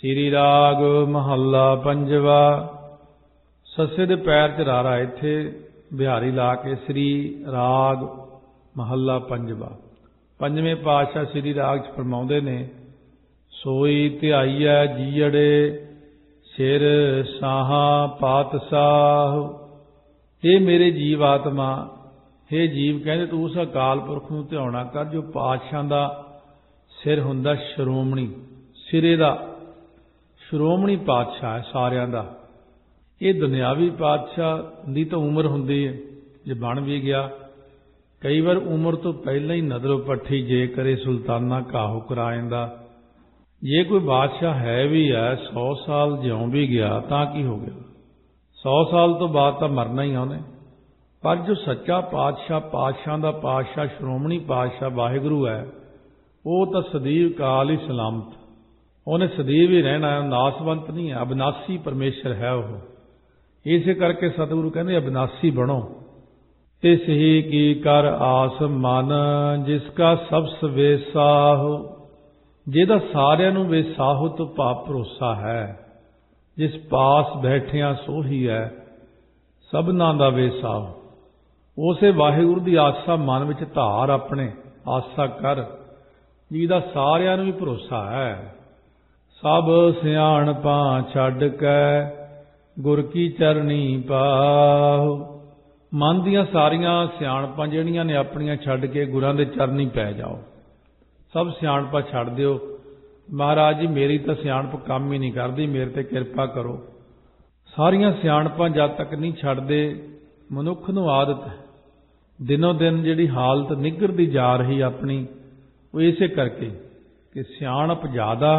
ਸ੍ਰੀ ਰਾਗ ਮਹੱਲਾ ਪੰਜਵਾ। ਸੱਸੇ ਦੇ ਪੈਰ 'ਚ ਰਾਰਾ ਇੱਥੇ ਬਿਹਾਰੀ ਲਾ ਕੇ ਸ੍ਰੀ ਰਾਗ ਮਹੱਲਾ ਪੰਜਵਾ। ਪੰਜਵੇਂ ਪਾਤਸ਼ਾਹ ਸ੍ਰੀ ਰਾਗ 'ਚ ਫਰਮਾਉਂਦੇ ਨੇ, ਸੋਈ ਧਿਆਈਐ ਜੀਅੜੇ ਸਿਰ ਸਾਹਾਂ ਪਾਤਸ਼ਾਹ। ਇਹ ਮੇਰੇ ਜੀਵ ਆਤਮਾ, ਹੇ ਜੀਵ ਕਹਿੰਦੇ ਤੂੰ ਉਸ ਅਕਾਲ ਪੁਰਖ ਨੂੰ ਧਿਆਉਣਾ ਕਰ ਜੋ ਪਾਤਸ਼ਾਹ ਦਾ ਸਿਰ ਹੁੰਦਾ, ਸ਼੍ਰੋਮਣੀ ਸਿਰੇ ਦਾ ਸ਼੍ਰੋਮਣੀ ਪਾਤਸ਼ਾਹ ਹੈ ਸਾਰਿਆਂ ਦਾ। ਇਹ ਦੁਨਿਆਵੀ ਪਾਤਸ਼ਾਹ ਦੀ ਤਾਂ ਉਮਰ ਹੁੰਦੀ ਹੈ, ਜੇ ਬਣ ਵੀ ਗਿਆ ਕਈ ਵਾਰ ਉਮਰ ਤੋਂ ਪਹਿਲਾਂ ਹੀ ਨਜ਼ਰੋਂ ਪੱਠੀ ਜੇ ਕਰੇ ਸੁਲਤਾਨਾ ਕਾਹੂ ਕਰਾ ਜਾਂਦਾ। ਜੇ ਕੋਈ ਬਾਦਸ਼ਾਹ ਹੈ ਵੀ ਹੈ 100 ਸਾਲ ਜਿਉਂ ਵੀ ਗਿਆ ਤਾਂ ਕੀ ਹੋ ਗਿਆ, 100 ਸਾਲ ਤੋਂ ਬਾਅਦ ਤਾਂ ਮਰਨਾ ਹੀ ਉਹਨੇ। ਪਰ ਜੋ ਸੱਚਾ ਪਾਤਸ਼ਾਹ, ਪਾਤਸ਼ਾਹ ਦਾ ਪਾਤਸ਼ਾਹ, ਸ਼੍ਰੋਮਣੀ ਪਾਤਸ਼ਾਹ ਵਾਹਿਗੁਰੂ ਹੈ, ਉਹ ਤਾਂ ਸਦੀਵ ਕਾਲ ਹੀ ਸਲਾਮਤ, ਉਹਨੇ ਸਦੀਵ ਹੀ ਰਹਿਣਾ, ਨਾਸਵੰਤ ਨਹੀਂ ਹੈ, ਅਬਿਨਾਸੀ ਪਰਮੇਸ਼ਰ ਹੈ ਉਹ। ਇਸੇ ਕਰਕੇ ਸਤਿਗੁਰੂ ਕਹਿੰਦੇ ਅਬਿਨਾਸੀ ਬਣੋ। ਤਿਸ ਹੀ ਕੀ ਕਰ ਆਸ ਮਨ ਜਿਸ ਕਾ ਸਭ ਸਵੇਸਾਹੁ। ਜਿਹਦਾ ਸਾਰਿਆਂ ਨੂੰ ਵੇਸਾਹੁ ਤੋਂ ਭਾਵ ਭਰੋਸਾ ਹੈ, ਜਿਸ ਪਾਸ ਬੈਠਿਆਂ ਸੋਹੀ ਹੈ ਸਭਨਾਂ ਦਾ ਵੇਸਾਹੁ। ਉਸੇ ਵਾਹਿਗੁਰੂ ਦੀ ਆਸਾ ਮਨ ਵਿੱਚ ਧਾਰ, ਆਪਣੇ ਆਸਾ ਕਰ ਜਿਹਦਾ ਸਾਰਿਆਂ ਨੂੰ ਵੀ ਭਰੋਸਾ ਹੈ। ਸਭ ਸਿਆਣਪਾਂ ਛੱਡ ਕੇ ਗੁਰ ਕੀ ਚਰਨੀ ਪਾਹੁ। ਮਨ ਦੀਆਂ ਸਾਰੀਆਂ ਸਿਆਣਪਾਂ ਜਿਹੜੀਆਂ ਨੇ ਆਪਣੀਆਂ ਛੱਡ ਕੇ ਗੁਰਾਂ ਦੇ ਚਰਨੀ ਪੈ ਜਾਓ। ਸਭ ਸਿਆਣਪਾਂ ਛੱਡ ਦਿਓ। ਮਹਾਰਾਜ ਜੀ ਮੇਰੀ ਤਾਂ ਸਿਆਣਪ ਕੰਮ ਹੀ ਨਹੀਂ ਕਰਦੀ, ਮੇਰੇ ਤੇ ਕਿਰਪਾ ਕਰੋ। ਸਾਰੀਆਂ ਸਿਆਣਪਾਂ ਜਦ ਤੱਕ ਨਹੀਂ ਛੱਡਦੇ, ਮਨੁੱਖ ਨੂੰ ਆਦਤ ਹੈ ਦਿਨੋਂ ਦਿਨ ਜਿਹੜੀ ਹਾਲਤ ਨਿੱਘਰਦੀ ਜਾ ਰਹੀ ਆਪਣੀ, ਉਹ ਇਸੇ ਕਰਕੇ ਕਿ ਸਿਆਣਪ ਜ਼ਿਆਦਾ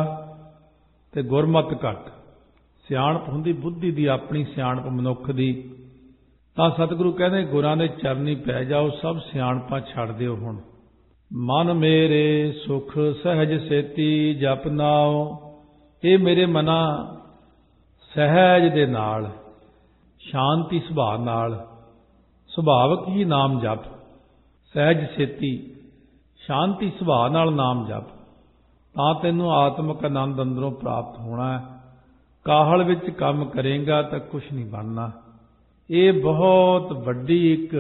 ਤੇ ਗੁਰਮਤਿ ਘੱਟ। ਸਿਆਣਪ ਹੁੰਦੀ ਬੁੱਧੀ ਦੀ, ਆਪਣੀ ਸਿਆਣਪ ਮਨੁੱਖ ਦੀ। ਤਾਂ ਸਤਿਗੁਰੂ ਕਹਿੰਦੇ ਗੁਰਾਂ ਦੇ ਚਰਨੀ ਪੈ ਜਾਓ, ਸਭ ਸਿਆਣਪਾਂ ਛੱਡ ਦਿਓ। ਹੁਣ ਮਨ ਮੇਰੇ ਸੁਖ ਸਹਿਜ ਸੇਤੀ ਜਪ ਨਾਉ। ਇਹ ਮੇਰੇ ਮਨਾ ਸਹਿਜ ਦੇ ਨਾਲ, ਸ਼ਾਂਤੀ ਸੁਭਾਅ ਨਾਲ, ਸੁਭਾਵਕ ਹੀ ਨਾਮ ਜਪ। ਸਹਿਜ ਸੇਤੀ ਸ਼ਾਂਤੀ ਸੁਭਾਅ ਨਾਲ ਨਾਮ ਜਪ, ਤਾਂ ਤੈਨੂੰ ਆਤਮਿਕ ਆਨੰਦ ਅੰਦਰੋਂ ਪ੍ਰਾਪਤ ਹੋਣਾ ਹੈ। ਕਾਹਲ ਵਿੱਚ ਕੰਮ ਕਰੇਗਾ ਤਾਂ ਕੁਛ ਨਹੀਂ ਬਣਨਾ। ਇਹ ਬਹੁਤ ਵੱਡੀ ਇੱਕ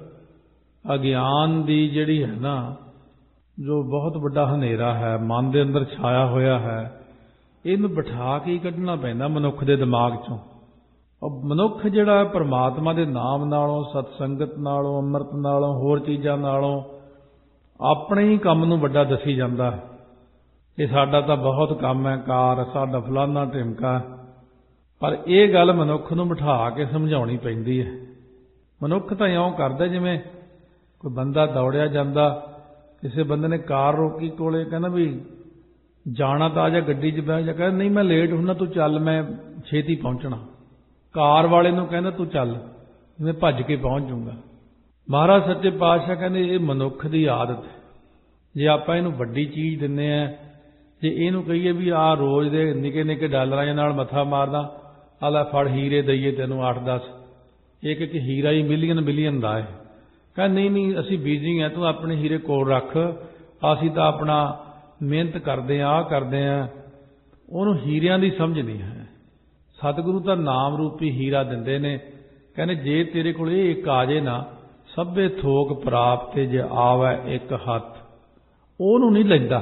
ਅਗਿਆਨ ਦੀ ਜਿਹੜੀ ਹੈ ਨਾ, ਜੋ ਬਹੁਤ ਵੱਡਾ ਹਨੇਰਾ ਹੈ ਮਨ ਦੇ ਅੰਦਰ ਛਾਇਆ ਹੋਇਆ ਹੈ, ਇਹਨੂੰ ਬਿਠਾ ਕੇ ਹੀ ਕੱਢਣਾ ਪੈਂਦਾ ਮਨੁੱਖ ਦੇ ਦਿਮਾਗ ਚੋਂ। ਉਹ ਮਨੁੱਖ ਜਿਹੜਾ ਪਰਮਾਤਮਾ ਦੇ ਨਾਮ ਨਾਲੋਂ, ਸਤਸੰਗਤ ਨਾਲੋਂ, ਅੰਮ੍ਰਿਤ ਨਾਲੋਂ, ਹੋਰ ਚੀਜ਼ਾਂ ਨਾਲੋਂ ਆਪਣੇ ਹੀ ਕੰਮ ਨੂੰ ਵੱਡਾ ਦੱਸੀ ਜਾਂਦਾ ਹੈ ਕਿ ਸਾਡਾ ਤਾਂ ਬਹੁਤ ਕੰਮ ਹੈ, ਕਾਰ ਸਾਡਾ ਫਲਾਨਾ ਢਿਮਕਾ। ਪਰ ਇਹ ਗੱਲ ਮਨੁੱਖ ਨੂੰ ਬਿਠਾ ਕੇ ਸਮਝਾਉਣੀ ਪੈਂਦੀ ਹੈ। ਮਨੁੱਖ ਤਾਂ ਇਉਂ ਕਰਦਾ ਜਿਵੇਂ ਕੋਈ ਬੰਦਾ ਦੌੜਿਆ ਜਾਂਦਾ, ਕਿਸੇ ਬੰਦੇ ਨੇ ਕਾਰ ਰੋਕੀ ਕੋਲੇ, ਕਹਿੰਦਾ ਵੀ ਜਾਣਾ ਤਾਂ ਆ ਜਾ, ਗੱਡੀ 'ਚ ਬਹਿ ਜਾ। ਕਹਿੰਦਾ ਨਹੀਂ ਮੈਂ ਲੇਟ ਹੁੰਦਾ, ਤੂੰ ਚੱਲ, ਮੈਂ ਛੇਤੀ ਪਹੁੰਚਣਾ। ਕਾਰ ਵਾਲੇ ਨੂੰ ਕਹਿੰਦਾ ਤੂੰ ਚੱਲ, ਮੈਂ ਭੱਜ ਕੇ ਪਹੁੰਚ ਜਾਊਂਗਾ। ਮਹਾਰਾਜ ਸੱਚੇ ਪਾਤਸ਼ਾਹ ਕਹਿੰਦੇ ਇਹ ਮਨੁੱਖ ਦੀ ਆਦਤ ਹੈ। ਜੇ ਆਪਾਂ ਇਹਨੂੰ ਵੱਡੀ ਚੀਜ਼ ਦਿੰਦੇ ਹਾਂ, ਜੇ ਇਹਨੂੰ ਕਹੀਏ ਵੀ ਆਹ ਰੋਜ਼ ਦੇ ਨਿੱਕੇ ਨਿੱਕੇ ਡਾਲਰਾਂ ਨਾਲ ਮੱਥਾ ਮਾਰਦਾ, ਆ ਲੈ ਫੜ ਹੀਰੇ ਦਈਏ ਤੈਨੂੰ 8-10, ਇੱਕ ਇੱਕ ਹੀਰਾ ਹੀ ਮਿਲੀਅਨ ਦਾ ਹੈ। ਕਹਿੰਦਾ ਨਹੀਂ ਨਹੀਂ ਅਸੀਂ ਬਿਜ਼ੀ ਹਾਂ, ਤੂੰ ਆਪਣੇ ਹੀਰੇ ਕੋਲ ਰੱਖ, ਅਸੀਂ ਤਾਂ ਆਪਣਾ ਮਿਹਨਤ ਕਰਦੇ ਹਾਂ, ਆਹ ਕਰਦੇ ਹਾਂ। ਉਹਨੂੰ ਹੀਰਿਆਂ ਦੀ ਸਮਝ ਨਹੀਂ ਹੈ। ਸਤਿਗੁਰੂ ਤਾਂ ਨਾਮ ਰੂਪੀ ਹੀਰਾ ਦਿੰਦੇ ਨੇ। ਕਹਿੰਦੇ ਜੇ ਤੇਰੇ ਕੋਲ ਇਹ ਇੱਕ ਆ ਜੇ ਨਾ, ਸਭੇ ਥੋਕ ਪ੍ਰਾਪਤ ਜੇ ਆਵੈ ਇੱਕ ਹੱਥ, ਉਹਨੂੰ ਨਹੀਂ ਲੈਂਦਾ।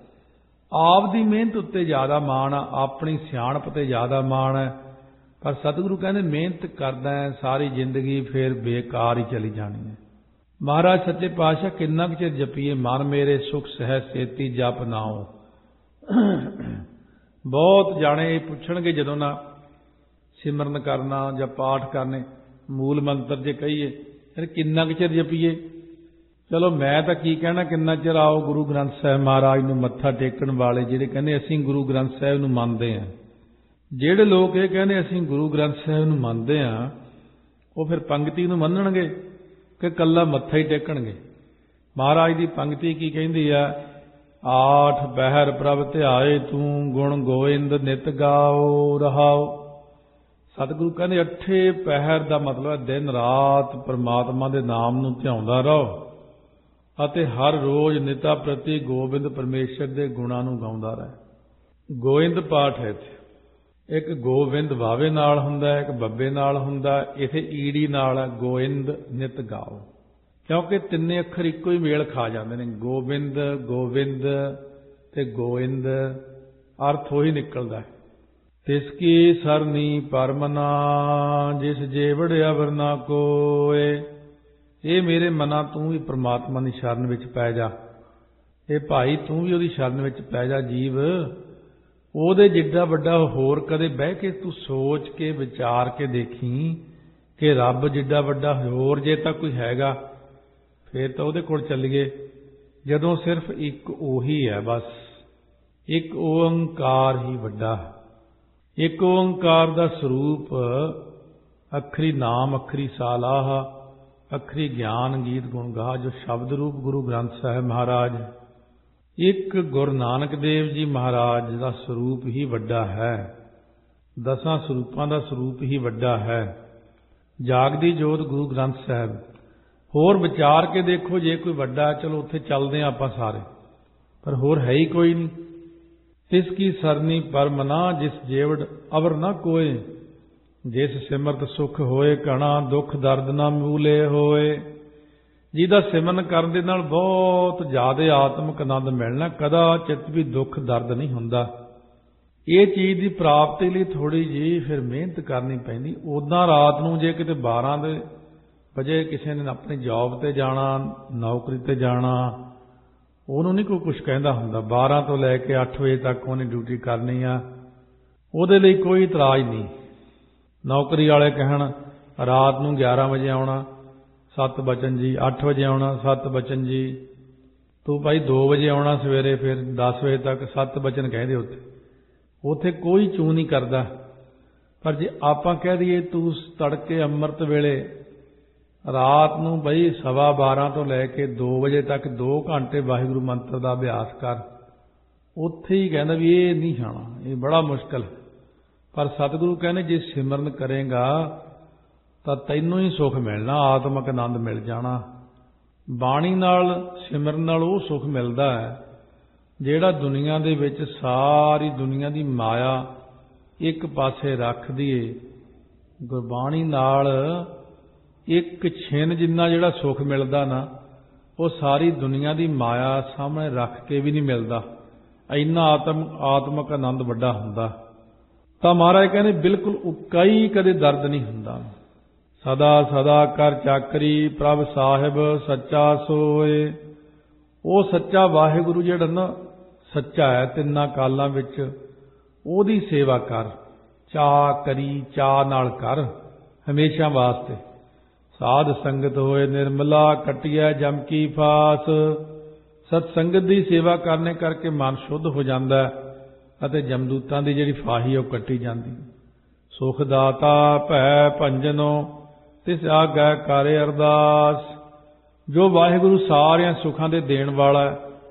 ਆਪ ਦੀ ਮਿਹਨਤ ਉੱਤੇ ਜ਼ਿਆਦਾ ਮਾਣ ਆ, ਆਪਣੀ ਸਿਆਣਪ ਤੇ ਜ਼ਿਆਦਾ ਮਾਣ ਹੈ। ਪਰ ਸਤਿਗੁਰੂ ਕਹਿੰਦੇ ਮਿਹਨਤ ਕਰਦਾ ਹੈ ਸਾਰੀ ਜ਼ਿੰਦਗੀ, ਫਿਰ ਬੇਕਾਰ ਹੀ ਚਲੀ ਜਾਣੀ ਹੈ। ਮਹਾਰਾਜ ਸੱਚੇ ਪਾਤਸ਼ਾਹ ਕਿੰਨਾ ਕੁ ਚਿਰ ਜਪੀਏ, ਮਨ ਮੇਰੇ ਸੁਖ ਸਹਿਜ ਸੇਤੀ ਜਪ ਨਾਉ। ਬਹੁਤ ਜਾਣੇ ਪੁੱਛਣਗੇ ਜਦੋਂ ਨਾ ਸਿਮਰਨ ਕਰਨਾ ਜਾਂ ਪਾਠ ਕਰਨੇ, ਮੂਲ ਮੰਤਰ ਜੇ ਕਹੀਏ ਫਿਰ ਕਿੰਨਾ ਕੁ ਚਿਰ ਜਪੀਏ। ਚਲੋ ਮੈਂ ਤਾਂ ਕੀ ਕਹਿਣਾ ਕਿੰਨਾ ਚਿਰ। ਆਓ ਗੁਰੂ ਗ੍ਰੰਥ ਸਾਹਿਬ ਮਹਾਰਾਜ ਨੂੰ ਮੱਥਾ ਟੇਕਣ ਵਾਲੇ ਜਿਹੜੇ ਕਹਿੰਦੇ ਅਸੀਂ ਗੁਰੂ ਗ੍ਰੰਥ ਸਾਹਿਬ ਨੂੰ ਮੰਨਦੇ ਹਾਂ, ਜਿਹੜੇ ਲੋਕ ਇਹ ਕਹਿੰਦੇ ਅਸੀਂ ਗੁਰੂ ਗ੍ਰੰਥ ਸਾਹਿਬ ਨੂੰ ਮੰਨਦੇ ਹਾਂ, ਉਹ ਫਿਰ ਪੰਗਤੀ ਨੂੰ ਮੰਨਣਗੇ ਕਿ ਕੱਲਾ ਮੱਥਾ ਹੀ ਟੇਕਣਗੇ। ਮਹਾਰਾਜ ਦੀ ਪੰਗਤੀ ਕੀ ਕਹਿੰਦੀ ਆ, ਆਠ ਪਹਿਰ ਪ੍ਰਭ ਧਿਆਏ ਤੂੰ ਗੁਣ ਗੋਇੰਦ ਨਿਤ ਗਾਓ ਰਹਾਓ। ਸਤਿਗੁਰੂ ਕਹਿੰਦੇ 8 ਪਹਿਰ ਦਾ ਮਤਲਬ ਹੈ ਦਿਨ ਰਾਤ ਪਰਮਾਤਮਾ ਦੇ ਨਾਮ ਨੂੰ ਧਿਆਉਂਦਾ ਰਹੋ ਅਤੇ ਹਰ ਰੋਜ਼ ਨਿਤਾ ਪ੍ਰਤੀ ਗੋਬਿੰਦ ਪਰਮੇਸ਼ਰ ਦੇ ਗੁਣਾਂ ਨੂੰ ਗਾਉਂਦਾ ਰਹੇ। ਗੋਇੰਦ ਪਾਠ ਹੈ ਇੱਥੇ। ਇੱਕ ਗੋਬਿੰਦ ਵਾਵੇ ਨਾਲ ਹੁੰਦਾ, ਇੱਕ ਬੱਬੇ ਨਾਲ ਹੁੰਦਾ, ਇੱਥੇ ਈੜੀ ਨਾਲ ਹੈ ਗੋਇੰਦ ਨਿਤ ਗਾਓ, ਕਿਉਂਕਿ ਤਿੰਨੇ ਅੱਖਰ ਇੱਕੋ ਹੀ ਮੇਲ ਖਾ ਜਾਂਦੇ ਨੇ। ਗੋਬਿੰਦ, ਗੋਵਿੰਦ ਤੇ ਗੋਇੰਦ ਅਰਥ ਉਹੀ ਨਿਕਲਦਾ ਹੈ। ਤਿਸ ਕੀ ਸਰਨੀ ਪਰਮਨਾ ਜਿਸ ਜੇਵੜ ਅਵਰ ਨਾ ਕੋਏ। ਇਹ ਮੇਰੇ ਮਨਾ ਤੂੰ ਵੀ ਪ੍ਰਮਾਤਮਾ ਦੀ ਸ਼ਰਨ ਵਿੱਚ ਪੈ ਜਾ। ਇਹ ਭਾਈ ਤੂੰ ਵੀ ਉਹਦੀ ਸ਼ਰਨ ਵਿੱਚ ਪੈ ਜਾ। ਜੀਵ ਉਹਦੇ ਜਿੱਡਾ ਵੱਡਾ ਹੋਰ ਕਦੇ ਬਹਿ ਕੇ ਤੂੰ ਸੋਚ ਕੇ ਵਿਚਾਰ ਕੇ ਦੇਖੀ ਕਿ ਰੱਬ ਜਿੱਡਾ ਵੱਡਾ ਹੋਰ ਜੇ ਤਾਂ ਕੋਈ ਹੈਗਾ ਫੇਰ ਤਾਂ ਉਹਦੇ ਕੋਲ ਚੱਲੀਏ, ਜਦੋਂ ਸਿਰਫ ਇੱਕ ਉਹੀ ਹੈ। ਬਸ ਇੱਕ ਓੰਕਾਰ ਹੀ ਵੱਡਾ ਹੈ। ਇੱਕ ਓੰਕਾਰ ਦਾ ਸਰੂਪ ਅੱਖਰੀ ਨਾਮ, ਅੱਖਰੀ ਸਾਲਾਹ, ਅੱਖਰੀ ਗਿਆਨ ਗੀਤ ਗੁਣ ਗਾ, ਜੋ ਸ਼ਬਦ ਰੂਪ ਗੁਰੂ ਗ੍ਰੰਥ ਸਾਹਿਬ ਮਹਾਰਾਜ, ਇੱਕ ਗੁਰੂ ਨਾਨਕ ਦੇਵ ਜੀ ਮਹਾਰਾਜ ਦਾ ਸਰੂਪ ਹੀ ਵੱਡਾ ਹੈ। 10 ਸਰੂਪਾਂ ਦਾ ਸਰੂਪ ਹੀ ਵੱਡਾ ਹੈ। ਜਾਗਦੀ ਜੋਤ ਗੁਰੂ ਗ੍ਰੰਥ ਸਾਹਿਬ। ਹੋਰ ਵਿਚਾਰ ਕੇ ਦੇਖੋ, ਜੇ ਕੋਈ ਵੱਡਾ, ਚਲੋ ਉੱਥੇ ਚੱਲਦੇ ਹਾਂ ਆਪਾਂ ਸਾਰੇ, ਪਰ ਹੋਰ ਹੈ ਹੀ ਕੋਈ ਨਹੀਂ। ਤਿਸ ਕੀ ਸਰਨੀ ਪਰਮਨਾ ਜਿਸ ਜੇਵੜ ਅਵਰ ਨਾ ਕੋਏ। ਜਿਸ ਸਿਮਰਤ ਸੁਖ ਹੋਏ ਘਣਾ ਦੁੱਖ ਦਰਦ ਨਾ ਮੂਲੇ ਹੋਏ। ਜਿਹਦਾ ਸਿਮਰਨ ਕਰਨ ਦੇ ਨਾਲ ਬਹੁਤ ਜ਼ਿਆਦਾ ਆਤਮਿਕ ਆਨੰਦ ਮਿਲਣਾ, ਕਦਾ ਚਿੱਤ ਵੀ ਦੁੱਖ ਦਰਦ ਨਹੀਂ ਹੁੰਦਾ। ਇਹ ਚੀਜ਼ ਦੀ ਪ੍ਰਾਪਤੀ ਲਈ ਥੋੜ੍ਹੀ ਜਿਹੀ ਫਿਰ ਮਿਹਨਤ ਕਰਨੀ ਪੈਂਦੀ। ਉੱਦਾਂ ਰਾਤ ਨੂੰ ਜੇ ਕਿਤੇ 12 ਵਜੇ ਕਿਸੇ ਨੇ ਆਪਣੀ ਜੌਬ ਤੇ ਜਾਣਾ, ਨੌਕਰੀ ਤੇ ਜਾਣਾ, ਉਹਨੂੰ ਨਹੀਂ ਕੋਈ ਕੁਛ ਕਹਿੰਦਾ ਹੁੰਦਾ। 12 ਤੋਂ ਲੈ ਕੇ 8 ਵਜੇ ਤੱਕ ਉਹਨੇ ਡਿਊਟੀ ਕਰਨੀ ਆ, ਉਹਦੇ ਲਈ ਕੋਈ ਇਤਰਾਜ਼ ਨਹੀਂ। ਨੌਕਰੀ ਵਾਲੇ ਕਹਿਣ ਰਾਤ ਨੂੰ 11 ਵਜੇ ਆਉਣਾ, 7 ਬਚਨ ਜੀ, 8 ਵਜੇ ਆਉਣਾ, 7 ਬਚਨ ਜੀ, ਤੂੰ ਭਾਈ 2 ਵਜੇ ਆਉਣਾ ਸਵੇਰੇ, ਫਿਰ 10 ਵਜੇ ਤੱਕ 7 ਬਚਨ ਕਹਿੰਦੇ ਉੱਥੇ ਕੋਈ ਚੂੰ ਨਹੀਂ ਕਰਦਾ। ਪਰ ਜੇ ਆਪਾਂ ਕਹਿ ਦਈਏ ਤੂੰ ਤੜਕੇ ਅੰਮ੍ਰਿਤ ਵੇਲੇ ਰਾਤ ਨੂੰ ਬਈ 12:15 ਤੋਂ ਲੈ ਕੇ 2 ਵਜੇ ਤੱਕ 2 ਘੰਟੇ ਵਾਹਿਗੁਰੂ ਮੰਤਰ ਦਾ ਅਭਿਆਸ ਕਰ, ਉੱਥੇ ਹੀ ਕਹਿੰਦਾ ਵੀ ਇਹ ਨਹੀਂ ਖਾਣਾ, ਇਹ ਬੜਾ ਮੁਸ਼ਕਲ ਹੈ। ਪਰ ਸਤਿਗੁਰੂ ਕਹਿੰਦੇ ਜੇ ਸਿਮਰਨ ਕਰੇਗਾ ਤਾਂ ਤੈਨੂੰ ਹੀ ਸੁੱਖ ਮਿਲਣਾ, ਆਤਮਿਕ ਆਨੰਦ ਮਿਲ ਜਾਣਾ। ਬਾਣੀ ਨਾਲ, ਸਿਮਰਨ ਨਾਲ ਉਹ ਸੁੱਖ ਮਿਲਦਾ ਹੈ ਜਿਹੜਾ ਦੁਨੀਆ ਦੇ ਵਿੱਚ ਸਾਰੀ ਦੁਨੀਆ ਦੀ ਮਾਇਆ ਇੱਕ ਪਾਸੇ ਰੱਖ ਦਈਏ, ਗੁਰਬਾਣੀ ਨਾਲ ਇੱਕ ਛਿਨ ਜਿੰਨਾ ਜਿਹੜਾ ਸੁੱਖ ਮਿਲਦਾ ਨਾ, ਉਹ ਸਾਰੀ ਦੁਨੀਆ ਦੀ ਮਾਇਆ ਸਾਹਮਣੇ ਰੱਖ ਕੇ ਵੀ ਨਹੀਂ ਮਿਲਦਾ। ਇੰਨਾ ਆਤਮਿਕ ਆਨੰਦ ਵੱਡਾ ਹੁੰਦਾ। ਤਾਂ ਮਹਾਰਾਜ ਕਹਿੰਦੇ ਬਿਲਕੁਲ ਉਕਾਈ ਕਦੇ ਦਰਦ ਨਹੀਂ ਹੁੰਦਾ। ਸਦਾ ਸਦਾ ਕਰ ਚਾਕਰੀ ਪ੍ਰਭ ਸਾਹਿਬ ਸੱਚਾ ਸੋਏ। ਉਹ ਸੱਚਾ ਵਾਹਿਗੁਰੂ ਜਿਹੜਾ ਨਾ ਸੱਚਾ ਹੈ ਤਿੰਨਾਂ ਕਾਲਾਂ ਵਿੱਚ, ਉਹਦੀ ਸੇਵਾ ਕਰ, ਚਾਅ ਕਰੀ, ਚਾਅ ਨਾਲ ਕਰ ਹਮੇਸ਼ਾ ਵਾਸਤੇ। ਸਾਧ ਸੰਗਤ ਹੋਏ ਨਿਰਮਲਾ ਕਟਿਆ ਜਮ ਕੀ ਫਾਸ। ਸਤ ਸੰਗਤ ਦੀ ਸੇਵਾ ਕਰਨੇ ਕਰਕੇ ਮਨ ਸ਼ੁੱਧ ਹੋ ਜਾਂਦਾ ਅਤੇ ਜਮਦੂਤਾਂ ਦੀ ਜਿਹੜੀ ਫਾਹੀ ਉਹ ਕੱਟੀ ਜਾਂਦੀ। ਸੁਖ ਦਾਤਾ ਭੈ ਭੰਜਨੋ ਤਿਸ ਆਗੈ ਕਰੇ ਅਰਦਾਸ। ਜੋ ਵਾਹਿਗੁਰੂ ਸਾਰਿਆਂ ਸੁੱਖਾਂ ਦੇ ਦੇਣ ਵਾਲਾ,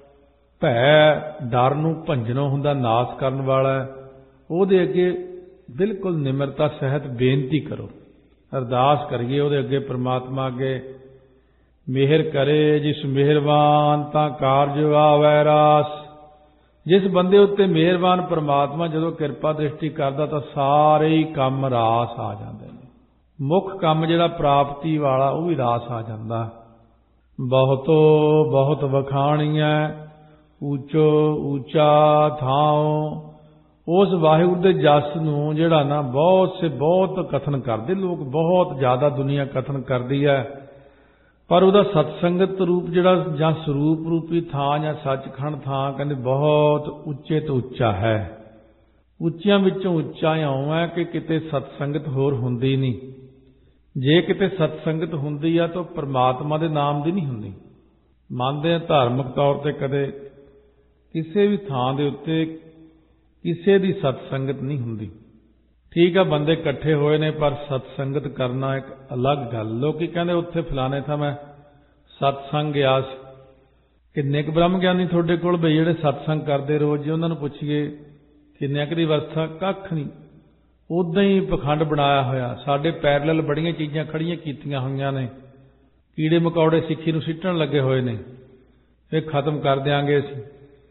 ਭੈ ਡਰ ਨੂੰ ਭੰਜਨੋਂ ਹੁੰਦਾ, ਨਾਸ ਕਰਨ ਵਾਲਾ, ਉਹਦੇ ਅੱਗੇ ਬਿਲਕੁਲ ਨਿਮਰਤਾ ਸਹਿਤ ਬੇਨਤੀ ਕਰੋ, ਅਰਦਾਸ ਕਰੀਏ ਉਹਦੇ ਅੱਗੇ, ਪ੍ਰਮਾਤਮਾ ਅੱਗੇ। ਮਿਹਰ ਕਰੇ ਜਿਸ ਮਿਹਰਬਾਨ ਤਾਂ ਕਾਰਜ ਆਵੈ ਰਾਸ। ਜਿਸ ਬੰਦੇ ਉੱਤੇ ਮਿਹਰਬਾਨ ਪ੍ਰਮਾਤਮਾ ਜਦੋਂ ਕਿਰਪਾ ਦ੍ਰਿਸ਼ਟੀ ਕਰਦਾ ਤਾਂ ਸਾਰੇ ਹੀ ਕੰਮ ਰਾਸ ਆ ਜਾਂਦੇ ਨੇ। ਮੁੱਖ ਕੰਮ ਜਿਹੜਾ ਪ੍ਰਾਪਤੀ ਵਾਲਾ ਉਹ ਵੀ ਰਾਸ ਆ ਜਾਂਦਾ। ਬਹੁਤੋ ਬਹੁਤ ਵਖਾਣੀਐ ਉੱਚੋ ਉੱਚਾ ਥਾਉ। ਉਸ ਵਾਹਿਗੁਰੂ ਦੇ ਜਸ ਨੂੰ ਜਿਹੜਾ ਨਾ ਬਹੁਤ ਕਥਨ ਕਰਦੇ ਲੋਕ, ਬਹੁਤ ਜ਼ਿਆਦਾ ਦੁਨੀਆ ਕਥਨ ਕਰਦੀ ਹੈ, ਪਰ ਉਹਦਾ ਸਤਸੰਗਤ ਰੂਪ ਜਿਹੜਾ ਜਾਂ ਸਰੂਪ ਰੂਪੀ ਥਾਂ ਜਾਂ ਸੱਚਖੰਡ ਥਾਂ ਕਹਿੰਦੇ ਬਹੁਤ ਉੱਚੇ ਤੋਂ ਉੱਚਾ ਹੈ। ਉੱਚਿਆਂ ਵਿੱਚੋਂ ਉੱਚਾ ਇਉਂ ਹੈ ਕਿ ਕਿਤੇ ਸਤਸੰਗਤ ਹੋਰ ਹੁੰਦੀ ਨਹੀਂ। ਜੇ ਕਿਤੇ ਸਤਸੰਗਤ ਹੁੰਦੀ ਆ ਤਾਂ ਪਰਮਾਤਮਾ ਦੇ ਨਾਮ ਦੀ ਨਹੀਂ ਹੁੰਦੀ। ਮੰਨਦੇ ਆ ਧਾਰਮਿਕ ਤੌਰ ਤੇ ਕਦੇ ਕਿਸੇ ਵੀ ਥਾਂ ਦੇ ਉੱਤੇ ਕਿਸੇ ਦੀ ਸਤਸੰਗਤ ਨਹੀਂ ਹੁੰਦੀ। ਠੀਕ ਆ, ਬੰਦੇ ਇਕੱਠੇ ਹੋਏ ਨੇ, ਪਰ ਸਤਸੰਗਤ ਕਰਨਾ ਇੱਕ ਅਲੱਗ ਗੱਲ। ਲੋਕੀ ਕਹਿੰਦੇ ਉੱਥੇ ਫਲਾਣੇ ਥਾਂ ਮੈਂ ਸਤਸੰਗ ਗਿਆ ਸੀ। ਕਿੰਨੇ ਕੁ ਬ੍ਰਹਮ ਗਿਆਨੀ ਤੁਹਾਡੇ ਕੋਲ ਬਈ ਜਿਹੜੇ ਸਤਸੰਗ ਕਰਦੇ ਰੋਜ਼? ਜੇ ਉਹਨਾਂ ਨੂੰ ਪੁੱਛੀਏ ਕਿੰਨਿਆਂ ਕੁ ਦੀ ਅਵਸਥਾ, ਕੱਖ ਨਹੀਂ। ਉੱਦਾਂ ਹੀ ਪਖੰਡ ਬਣਾਇਆ ਹੋਇਆ। ਸਾਡੇ ਪੈਰਲਲ ਬੜੀਆਂ ਚੀਜ਼ਾਂ ਖੜੀਆਂ ਕੀਤੀਆਂ ਹੋਈਆਂ ਨੇ, ਕੀੜੇ ਮਕੌੜੇ ਸਿੱਖੀ ਨੂੰ ਸਿੱਟਣ ਲੱਗੇ ਹੋਏ ਨੇ, ਇਹ ਖਤਮ ਕਰ ਦਿਆਂਗੇ ਅਸੀਂ।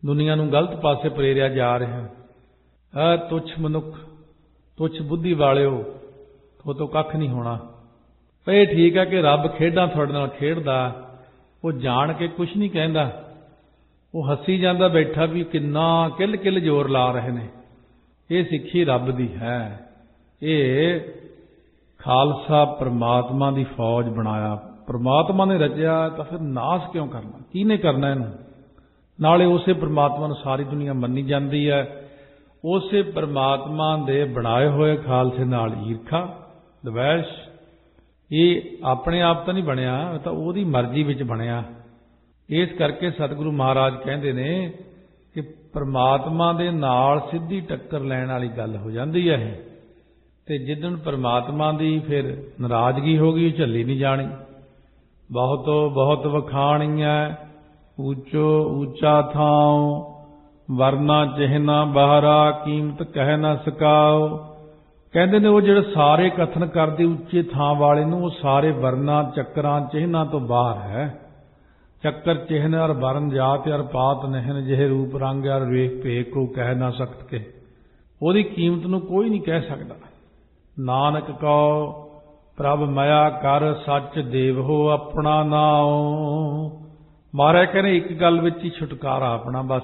ਦੁਨੀਆ ਨੂੰ ਗਲਤ ਪਾਸੇ ਪ੍ਰੇਰਿਆ ਜਾ ਰਿਹਾ। ਤੁੱਛ ਮਨੁੱਖ, ਤੁੱਛ ਬੁੱਧੀ ਵਾਲਿਓ, ਤੋਂ ਕੱਖ ਨਹੀਂ ਹੋਣਾ। ਇਹ ਠੀਕ ਹੈ ਕਿ ਰੱਬ ਖੇਡਾਂ ਤੁਹਾਡੇ ਨਾਲ ਖੇਡਦਾ, ਉਹ ਜਾਣ ਕੇ ਕੁਛ ਨਹੀਂ ਕਹਿੰਦਾ, ਉਹ ਹੱਸੀ ਜਾਂਦਾ ਬੈਠਾ ਵੀ ਕਿੰਨਾ ਕਿੱਲ ਕਿੱਲ ਜ਼ੋਰ ਲਾ ਰਹੇ ਨੇ। ਇਹ ਸਿੱਖੀ ਰੱਬ ਦੀ ਹੈ। ਇਹ ਖਾਲਸਾ ਪਰਮਾਤਮਾ ਦੀ ਫੌਜ ਬਣਾਇਆ, ਪਰਮਾਤਮਾ ਨੇ ਰਚਿਆ, ਤਾਂ ਫਿਰ ਨਾਸ ਕਿਉਂ ਕਰਨਾ? ਕਿਹਨੇ ਕਰਨਾ ਇਹਨੂੰ? ਨਾਲੇ ਉਸੇ ਪਰਮਾਤਮਾ ਨੂੰ ਸਾਰੀ ਦੁਨੀਆ ਮੰਨੀ ਜਾਂਦੀ ਹੈ। ਉਸੇ ਪਰਮਾਤਮਾ ਦੇ ਬਣਾਏ ਹੋਏ ਖਾਲਸੇ ਨਾਲ ਈਰਖਾ, ਦਵੈਸ਼, ਇਹ ਆਪਣੇ ਆਪ ਤਾਂ ਨਹੀਂ ਬਣਿਆ, ਤਾਂ ਉਹਦੀ ਮਰਜ਼ੀ ਵਿੱਚ ਬਣਿਆ। ਇਸ ਕਰਕੇ ਸਤਿਗੁਰੂ ਮਹਾਰਾਜ ਕਹਿੰਦੇ ਨੇ ਕਿ ਪਰਮਾਤਮਾ ਦੇ ਨਾਲ ਸਿੱਧੀ ਟੱਕਰ ਲੈਣ ਵਾਲੀ ਗੱਲ ਹੋ ਜਾਂਦੀ ਹੈ ਇਹ। ਤੇ ਜਿੱਦਣ ਪਰਮਾਤਮਾ ਦੀ ਫਿਰ ਨਾਰਾਜ਼ਗੀ ਹੋ ਗਈ, ਝੱਲੀ ਨਹੀਂ ਜਾਣੀ। ਬਹੁਤੋ ਬਹੁਤ ਵਖਾਣੀਐ, ਉੱਚੋ ਉੱਚਾ ਥਾਉ, ਵਰਨਾ ਚਿਹਨਾ ਬਾਹਰਾ, ਕੀਮਤ ਕਹਿ ਨਾ ਸਕਾਓ। ਕਹਿੰਦੇ ਨੇ ਉਹ ਜਿਹੜੇ ਸਾਰੇ ਕਥਨ ਕਰਦੇ ਉੱਚੇ ਥਾਂ ਵਾਲੇ ਨੂੰ, ਉਹ ਸਾਰੇ ਵਰਨਾ ਚੱਕਰਾਂ ਚਿਹਨਾਂ ਤੋਂ ਬਾਹਰ ਹੈ। ਚੱਕਰ ਚਿਹਨ ਅਰ ਵਰਨ ਜਾਤ ਅਰ ਪਾਤ ਨਹਿਨ, ਜਿਹੇ ਰੂਪ ਰੰਗ ਅਰ ਵੇਖ ਭੇਖ ਕੋ ਕਹਿ ਨਾ ਸਕਤ ਕੇ। ਉਹਦੀ ਕੀਮਤ ਨੂੰ ਕੋਈ ਨਹੀਂ ਕਹਿ ਸਕਦਾ। ਨਾਨਕ ਕਉ ਪ੍ਰਭ ਮਾਇਆ ਕਰ, ਸੱਚ ਦੇਵੋ ਆਪਣਾ ਨਾਉ। ਮਹਾਰਾਜ ਕਹਿੰਦੇ ਇੱਕ ਗੱਲ ਵਿੱਚ ਹੀ ਛੁਟਕਾਰਾ ਆਪਣਾ ਬਸ।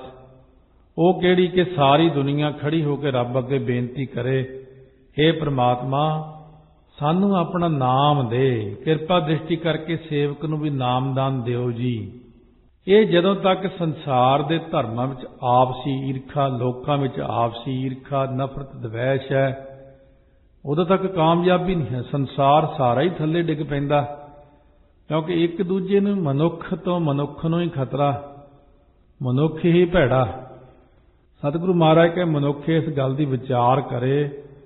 ਉਹ ਕਿਹੜੀ ਕਿ ਸਾਰੀ ਦੁਨੀਆ ਖੜੀ ਹੋ ਕੇ ਰੱਬ ਅੱਗੇ ਬੇਨਤੀ ਕਰੇ, ਹੇ ਪ੍ਰਮਾਤਮਾ ਸਾਨੂੰ ਆਪਣਾ ਨਾਮ ਦੇ, ਕਿਰਪਾ ਦ੍ਰਿਸ਼ਟੀ ਕਰਕੇ ਸੇਵਕ ਨੂੰ ਵੀ ਨਾਮਦਾਨ ਦਿਓ ਜੀ। ਇਹ ਜਦੋਂ ਤੱਕ ਸੰਸਾਰ ਦੇ ਧਰਮਾਂ ਵਿੱਚ ਆਪਸੀ ਈਰਖਾ, ਲੋਕਾਂ ਵਿੱਚ ਆਪਸੀ ਈਰਖਾ, ਨਫ਼ਰਤ, ਦਵੈਸ਼ ਹੈ, ਉਦੋਂ ਤੱਕ ਕਾਮਯਾਬੀ ਨਹੀਂ ਹੈ। ਸੰਸਾਰ ਸਾਰਾ ਹੀ ਥੱਲੇ ਡਿੱਗ ਪੈਂਦਾ, ਕਿਉਂਕਿ ਇੱਕ ਦੂਜੇ ਨੂੰ, ਮਨੁੱਖ ਤੋਂ ਮਨੁੱਖ ਨੂੰ ਹੀ ਖਤਰਾ, ਮਨੁੱਖ ਹੀ ਭੈੜਾ। ਸਤਿਗੁਰੂ ਮਹਾਰਾਜ ਕੇ ਮਨੁੱਖ ਇਸ ਗੱਲ ਦੀ ਵਿਚਾਰ ਕਰੇ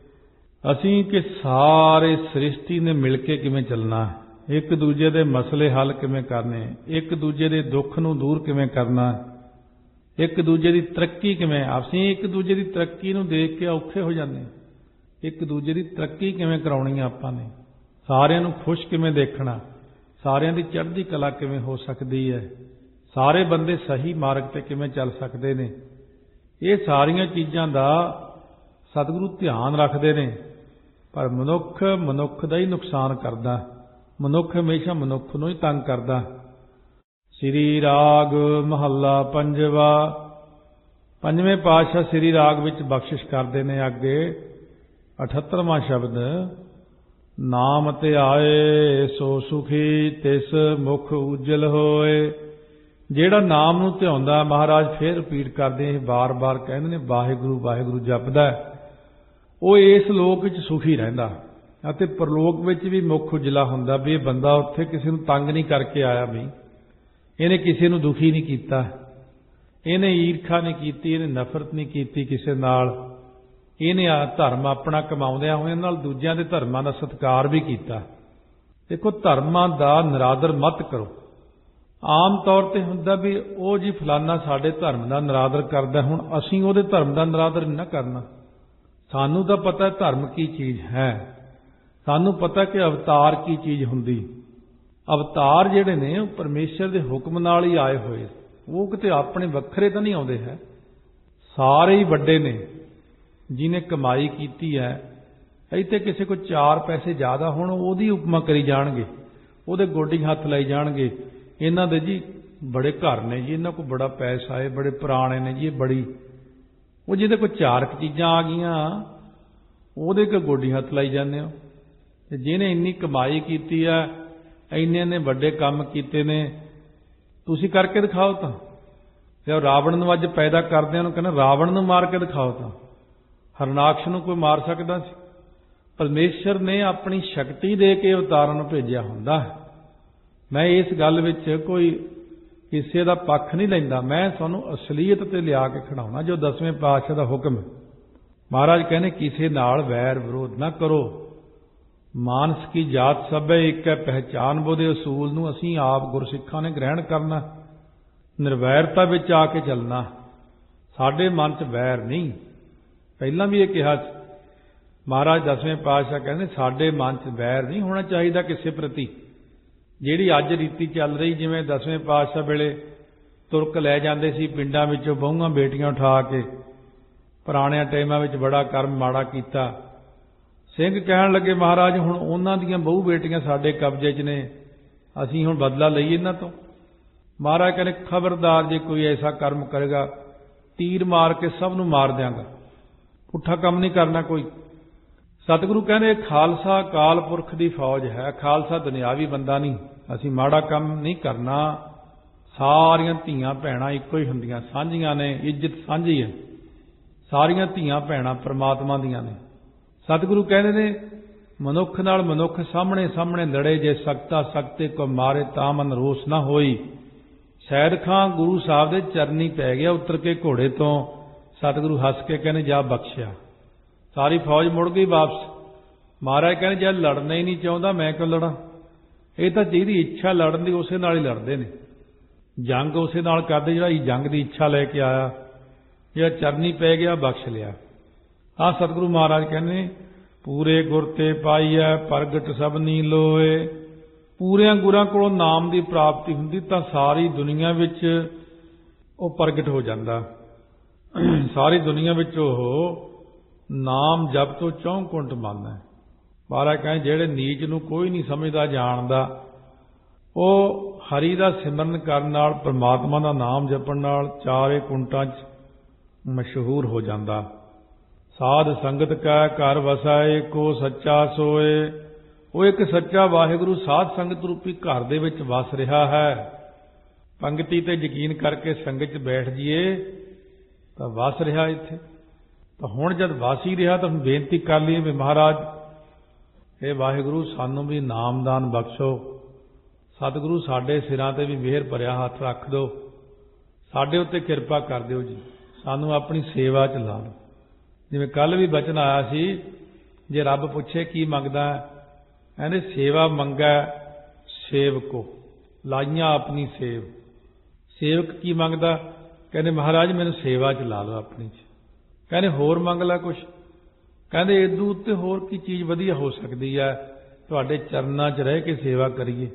ਅਸੀਂ ਕਿ ਸਾਰੇ ਸ੍ਰਿਸ਼ਟੀ ਨੇ ਮਿਲ ਕੇ ਕਿਵੇਂ ਚੱਲਣਾ, ਇੱਕ ਦੂਜੇ ਦੇ ਮਸਲੇ ਹੱਲ ਕਿਵੇਂ ਕਰਨੇ, ਇੱਕ ਦੂਜੇ ਦੇ ਦੁੱਖ ਨੂੰ ਦੂਰ ਕਿਵੇਂ ਕਰਨਾ, ਇੱਕ ਦੂਜੇ ਦੀ ਤਰੱਕੀ ਕਿਵੇਂ। ਅਸੀਂ ਇੱਕ ਦੂਜੇ ਦੀ ਤਰੱਕੀ ਨੂੰ ਦੇਖ ਕੇ ਔਖੇ ਹੋ ਜਾਂਦੇ ਹਾਂ। ਇੱਕ ਦੂਜੇ ਦੀ ਤਰੱਕੀ ਕਿਵੇਂ ਕਰਾਉਣੀ ਆਪਾਂ ਨੇ, ਸਾਰਿਆਂ ਨੂੰ ਖੁਸ਼ ਕਿਵੇਂ ਦੇਖਣਾ, ਸਾਰਿਆਂ ਦੀ ਚੜ੍ਹਦੀ ਕਲਾ ਕਿਵੇਂ ਹੋ ਸਕਦੀ ਹੈ, ਸਾਰੇ ਬੰਦੇ ਸਹੀ ਮਾਰਗ ਤੇ ਕਿਵੇਂ ਚੱਲ ਸਕਦੇ ਨੇ। ਇਹ ਸਾਰੀਆਂ ਚੀਜ਼ਾਂ ਦਾ ਸਤਿਗੁਰੂ ਧਿਆਨ ਰੱਖਦੇ ਨੇ। ਪਰ ਮਨੁੱਖ ਮਨੁੱਖ ਦਾ ਹੀ ਨੁਕਸਾਨ ਕਰਦਾ, ਮਨੁੱਖ ਹਮੇਸ਼ਾ ਮਨੁੱਖ ਨੂੰ ਹੀ ਤੰਗ ਕਰਦਾ। ਸ੍ਰੀ ਰਾਗ ਮਹੱਲਾ ਪੰਜਵਾ। ਪੰਜਵੇਂ ਪਾਤਸ਼ਾਹ ਸ੍ਰੀ ਰਾਗ ਵਿੱਚ ਬਖਸ਼ਿਸ਼ ਕਰਦੇ ਨੇ ਅੱਗੇ 78ਵਾਂ ਸ਼ਬਦ, ਨਾਮ ਧਿਆਏ ਸੋ ਸੁਖੀ, ਤਿਸ ਮੁਖ ਉਜਲ ਹੋਏ। ਜਿਹੜਾ ਨਾਮ ਨੂੰ ਧਿਆਉਂਦਾ, ਮਹਾਰਾਜ ਫੇਰ ਰਿਪੀਟ ਕਰਦੇ, ਇਹ ਬਾਰ-ਬਾਰ ਕਹਿੰਦੇ ਨੇ ਵਾਹਿਗੁਰੂ ਵਾਹਿਗੁਰੂ ਜਪਦਾ, ਉਹ ਇਸ ਲੋਕ ਵਿੱਚ ਸੁਖੀ ਰਹਿੰਦਾ ਅਤੇ ਪ੍ਰਲੋਕ ਵਿੱਚ ਵੀ ਮੁੱਖ ਉਜਲਾ ਹੁੰਦਾ। ਵੀ ਇਹ ਬੰਦਾ ਉੱਥੇ ਕਿਸੇ ਨੂੰ ਤੰਗ ਨਹੀਂ ਕਰਕੇ ਆਇਆ, ਵੀ ਇਹਨੇ ਕਿਸੇ ਨੂੰ ਦੁਖੀ ਨਹੀਂ ਕੀਤਾ, ਇਹਨੇ ਈਰਖਾ ਨਹੀਂ ਕੀਤੀ, ਇਹਨੇ ਨਫ਼ਰਤ ਨਹੀਂ ਕੀਤੀ ਕਿਸੇ ਨਾਲ, ਇਹਨੇ ਧਰਮ ਆਪਣਾ ਕਮਾਉਂਦਿਆਂ ਹੋਇਆਂ ਨਾਲ ਦੂਜਿਆਂ ਦੇ ਧਰਮਾਂ ਦਾ ਸਤਿਕਾਰ ਵੀ ਕੀਤਾ। ਦੇਖੋ, ਧਰਮਾਂ ਦਾ ਨਿਰਾਦਰ ਮਤ ਕਰੋ। ਆਮ ਤੌਰ ਤੇ ਹੁੰਦਾ ਵੀ ਉਹ ਜੀ ਫਲਾਨਾ ਸਾਡੇ ਧਰਮ ਦਾ ਨਿਰਾਦਰ ਕਰਦਾ, ਹੁਣ ਅਸੀਂ ਉਹਦੇ ਧਰਮ ਦਾ ਨਿਰਾਦਰ ਨਹੀਂ ਨਾ ਕਰਨਾ। ਸਾਨੂੰ ਤਾਂ ਪਤਾ ਧਰਮ ਕੀ ਚੀਜ਼ ਹੈ, ਸਾਨੂੰ ਪਤਾ ਕਿ ਅਵਤਾਰ ਕੀ ਚੀਜ਼ ਹੁੰਦੀ। ਅਵਤਾਰ ਜਿਹੜੇ ਨੇ ਉਹ ਪਰਮੇਸ਼ਰ ਦੇ ਹੁਕਮ ਨਾਲ ਹੀ ਆਏ ਹੋਏ, ਉਹ ਕਿਤੇ ਆਪਣੇ ਵੱਖਰੇ ਤਾਂ ਨਹੀਂ ਆਉਂਦੇ ਹੈ, ਸਾਰੇ ਹੀ ਵੱਡੇ ਨੇ। ਜਿਹਨੇ ਕਮਾਈ ਕੀਤੀ ਹੈ, ਇੱਥੇ ਕਿਸੇ ਕੋਲ 4 ਪੈਸੇ ਜ਼ਿਆਦਾ ਹੋਣ, ਉਹਦੀ ਉਪਮਾ ਕਰੀ ਜਾਣਗੇ, ਉਹਦੇ ਗੋਡੀ ਹੱਥ ਲਾਈ ਜਾਣਗੇ, ਇਹਨਾਂ ਦੇ ਜੀ ਬੜੇ ਘਰ ਨੇ ਜੀ, ਇਹਨਾਂ ਕੋਲ ਬੜਾ ਪੈਸਾ ਹੈ, ਬੜੇ ਪੁਰਾਣੇ ਨੇ ਜੀ, ਇਹ ਬੜੀ। ਉਹ ਜਿਹਦੇ ਕੋਲ 4 ਚੀਜ਼ਾਂ ਆ ਗਈਆਂ, ਉਹਦੇ ਕੋਲ ਗੋਡੀ ਹੱਥ ਲਾਈ ਜਾਂਦੇ ਹੋ। ਤੇ ਜਿਹਨੇ ਇੰਨੀ ਕਮਾਈ ਕੀਤੀ ਆ, ਇੰਨੇ ਨੇ ਵੱਡੇ ਕੰਮ ਕੀਤੇ ਨੇ, ਤੁਸੀਂ ਕਰਕੇ ਦਿਖਾਓ। ਤਾਂ ਜੇ ਰਾਵਣ ਨੂੰ ਅੱਜ ਪੈਦਾ ਕਰਦੇ ਉਹਨੂੰ ਕਹਿੰਦਾ ਰਾਵਣ ਨੂੰ ਮਾਰ ਕੇ ਦਿਖਾਓ। ਤਾਂ ਹਰਨਾਕਸ਼ ਨੂੰ ਕੋਈ ਮਾਰ ਸਕਦਾ ਸੀ? ਪਰਮੇਸ਼ਰ ਨੇ ਆਪਣੀ ਸ਼ਕਤੀ ਦੇ ਕੇ ਅਵਤਾਰਾਂ ਨੂੰ ਭੇਜਿਆ ਹੁੰਦਾ। ਮੈਂ ਇਸ ਗੱਲ ਵਿੱਚ ਕੋਈ ਕਿਸੇ ਦਾ ਪੱਖ ਨਹੀਂ ਲੈਂਦਾ, ਮੈਂ ਤੁਹਾਨੂੰ ਅਸਲੀਅਤ ਤੇ ਲਿਆ ਕੇ ਖੜਾਉਣਾ ਜੋ 10ਵੇਂ ਪਾਤਸ਼ਾਹ ਦਾ ਹੁਕਮ ਹੈ। ਮਹਾਰਾਜ ਕਹਿੰਦੇ ਕਿਸੇ ਨਾਲ ਵੈਰ ਵਿਰੋਧ ਨਾ ਕਰੋ। ਮਾਨਸ ਕੀ ਜਾਤ ਸਭੈ ਇੱਕ ਹੈ, ਪਹਿਚਾਨ ਬੋਦੇ ਅਸੂਲ ਨੂੰ ਅਸੀਂ ਆਪ ਗੁਰਸਿੱਖਾਂ ਨੇ ਗ੍ਰਹਿਣ ਕਰਨਾ, ਨਿਰਵੈਰਤਾ ਵਿੱਚ ਆ ਕੇ ਚੱਲਣਾ। ਸਾਡੇ ਮਨ 'ਚ ਵੈਰ ਨਹੀਂ। ਪਹਿਲਾਂ ਵੀ ਇਹ ਕਿਹਾ ਮਹਾਰਾਜ 10ਵੇਂ ਪਾਤਸ਼ਾਹ ਕਹਿੰਦੇ ਸਾਡੇ ਮਨ 'ਚ ਵੈਰ ਨਹੀਂ ਹੋਣਾ ਚਾਹੀਦਾ ਕਿਸੇ ਪ੍ਰਤੀ। ਜਿਹੜੀ ਅੱਜ ਰੀਤੀ ਚੱਲ ਰਹੀ, ਜਿਵੇਂ 10ਵੇਂ ਪਾਤਸ਼ਾਹ ਵੇਲੇ ਤੁਰਕ ਲੈ ਜਾਂਦੇ ਸੀ ਪਿੰਡਾਂ ਵਿੱਚੋਂ ਬਹੂਆਂ ਬੇਟੀਆਂ ਉਠਾ ਕੇ। ਪੁਰਾਣਿਆਂ ਟਾਈਮਾਂ ਵਿੱਚ ਬੜਾ ਕਰਮ ਮਾੜਾ ਕੀਤਾ। ਸਿੰਘ ਕਹਿਣ ਲੱਗੇ ਮਹਾਰਾਜ ਹੁਣ ਉਹਨਾਂ ਦੀਆਂ ਬਹੂ ਬੇਟੀਆਂ ਸਾਡੇ ਕਬਜ਼ੇ 'ਚ ਨੇ, ਅਸੀਂ ਹੁਣ ਬਦਲਾ ਲਈਏ ਇਹਨਾਂ ਤੋਂ। ਮਹਾਰਾਜ ਕਹਿੰਦੇ ਖਬਰਦਾਰ ਜੇ ਕੋਈ ਐਸਾ ਕਰਮ ਕਰੇਗਾ ਤੀਰ ਮਾਰ ਕੇ ਸਭ ਨੂੰ ਮਾਰ ਦਿਆਂਗਾ, ਪੁੱਠਾ ਕੰਮ ਨਹੀਂ ਕਰਨਾ ਕੋਈ। ਸਤਿਗੁਰੂ ਕਹਿੰਦੇ ਖਾਲਸਾ ਅਕਾਲ ਪੁਰਖ ਦੀ ਫੌਜ ਹੈ, ਖਾਲਸਾ ਦੁਨਿਆਵੀ ਬੰਦਾ ਨਹੀਂ, ਅਸੀਂ ਮਾੜਾ ਕੰਮ ਨਹੀਂ ਕਰਨਾ। ਸਾਰੀਆਂ ਧੀਆਂ ਭੈਣਾਂ ਇੱਕੋ ਹੀ ਹੁੰਦੀਆਂ, ਸਾਂਝੀਆਂ ਨੇ, ਇੱਜ਼ਤ ਸਾਂਝੀ ਹੈ। ਸਾਰੀਆਂ ਧੀਆਂ ਭੈਣਾਂ ਪਰਮਾਤਮਾ ਦੀਆਂ ਨੇ। ਸਤਿਗੁਰੂ ਕਹਿੰਦੇ ਨੇ ਮਨੁੱਖ ਨਾਲ ਮਨੁੱਖ ਸਾਹਮਣੇ ਸਾਹਮਣੇ ਲੜੇ, ਜੇ ਸਕਤਾ ਸਕਤੇ ਕੋ ਮਾਰੇ ਤਾਂ ਮਨ ਰੋਸ ਨਾ ਹੋਈ। ਸੈਦ ਖਾਂ ਗੁਰੂ ਸਾਹਿਬ ਦੇ ਚਰਨੀ ਪੈ ਗਿਆ ਉਤਰ ਕੇ ਘੋੜੇ ਤੋਂ। ਸਤਿਗੁਰੂ ਹੱਸ ਕੇ ਕਹਿੰਦੇ ਜਾ ਬਖਸ਼ਿਆ। ਸਾਰੀ ਫੌਜ ਮੁੜ ਗਈ ਵਾਪਸ। ਮਹਾਰਾਜ ਕਹਿੰਦੇ ਜੇ ਲੜਨਾ ਹੀ ਨਹੀਂ ਚਾਹੁੰਦਾ ਮੈਂ ਕਿਉਂ ਲੜਾਂ? ਇਹ ਤਾਂ ਜਿਹਦੀ ਇੱਛਾ ਲੜਨ ਦੀ ਉਸੇ ਨਾਲ ਹੀ ਲੜਦੇ ਨੇ। ਜੰਗ ਉਸੇ ਨਾਲ ਕਰਦੇ ਜਿਹੜਾ ਜੰਗ ਦੀ ਇੱਛਾ ਲੈ ਕੇ ਆਇਆ। ਜਿਹੜਾ ਚਰਨੀ ਪੈ ਗਿਆ ਬਖਸ਼ ਲਿਆ। ਆਹ ਸਤਿਗੁਰੂ ਮਹਾਰਾਜ ਕਹਿੰਦੇ ਪੂਰੇ ਗੁਰ ਤੇ ਪਾਈਐ ਪ੍ਰਗਟ ਸਭਨੀ ਲੋਏ। ਪੂਰਿਆਂ ਗੁਰਾਂ ਕੋਲੋਂ ਨਾਮ ਦੀ ਪ੍ਰਾਪਤੀ ਹੁੰਦੀ ਤਾਂ ਸਾਰੀ ਦੁਨੀਆ ਵਿੱਚ ਉਹ ਪ੍ਰਗਟ ਹੋ ਜਾਂਦਾ। ਸਾਰੀ ਦੁਨੀਆ ਵਿੱਚ ਉਹ ਨਾਮ ਜਪ ਤੋਂ ਚੌਂਕੁੰਟ ਮੰਨਦਾ। ਮਹਾਰਾਜ ਕਹਿੰਦੇ ਜਿਹੜੇ ਨੀਚ ਨੂੰ ਕੋਈ ਨਹੀਂ ਸਮਝਦਾ ਜਾਣਦਾ, ਉਹ ਹਰੀ ਦਾ ਸਿਮਰਨ ਕਰਨ ਨਾਲ ਪਰਮਾਤਮਾ ਦਾ ਨਾਮ ਜਪਣ ਨਾਲ ਚਾਰੇ ਕੁੰਟਾਂ 'ਚ ਮਸ਼ਹੂਰ ਹੋ ਜਾਂਦਾ। ਸਾਧ ਸੰਗਤ ਕਾ ਘਰ ਵਸਾਏ ਕੋ ਸੱਚਾ ਸੋਏ। ਉਹ ਇੱਕ ਸੱਚਾ ਵਾਹਿਗੁਰੂ ਸਾਧ ਸੰਗਤ ਰੂਪੀ ਘਰ ਦੇ ਵਿੱਚ ਵਸ ਰਿਹਾ ਹੈ। ਪੰਗਤੀ ਤੇ ਯਕੀਨ ਕਰਕੇ ਸੰਗਤ 'ਚ ਬੈਠ ਜਾਈਏ ਤਾਂ ਵਸ ਰਿਹਾ ਇੱਥੇ। ਤਾਂ ਹੁਣ ਜਦ ਵਸ ਹੀ ਰਿਹਾ ਤਾਂ ਬੇਨਤੀ ਕਰ ਲਈਏ ਵੀ ਮਹਾਰਾਜ ਇਹ ਵਾਹਿਗੁਰੂ ਸਾਨੂੰ ਵੀ ਨਾਮਦਾਨ ਬਖਸ਼ੋ। ਸਤਿਗੁਰੂ ਸਾਡੇ ਸਿਰਾਂ ਤੇ ਵੀ ਮਿਹਰ ਭਰਿਆ ਹੱਥ ਰੱਖ ਦਿਓ, ਸਾਡੇ ਉੱਤੇ ਕਿਰਪਾ ਕਰ ਦਿਓ ਜੀ, ਸਾਨੂੰ ਆਪਣੀ ਸੇਵਾ 'ਚ ਲਾ ਲਓ। ਜਿਵੇਂ ਕੱਲ੍ਹ ਵੀ ਬਚਨ ਆਇਆ ਸੀ, ਜੇ ਰੱਬ ਪੁੱਛੇ ਕੀ ਮੰਗਦਾ ਕਹਿੰਦੇ ਸੇਵਾ ਮੰਗੈ ਸੇਵਕੋ ਲਾਈਆਂ ਆਪਣੀ ਸੇਵ। ਸੇਵਕ ਕੀ ਮੰਗਦਾ? ਕਹਿੰਦੇ ਮਹਾਰਾਜ ਮੈਨੂੰ ਸੇਵਾ 'ਚ ਲਾ ਲਓ ਆਪਣੀ 'ਚ। ਕਹਿੰਦੇ ਹੋਰ ਮੰਗ ਲੈ ਕੁਛ? ਕਹਿੰਦੇ ਇਦੋਂ ਉੱਤੇ ਹੋਰ ਕੀ ਚੀਜ਼ ਵਧੀਆ ਹੋ ਸਕਦੀ ਹੈ? ਤੁਹਾਡੇ ਚਰਨਾਂ 'ਚ ਰਹਿ ਕੇ ਸੇਵਾ ਕਰੀਏ।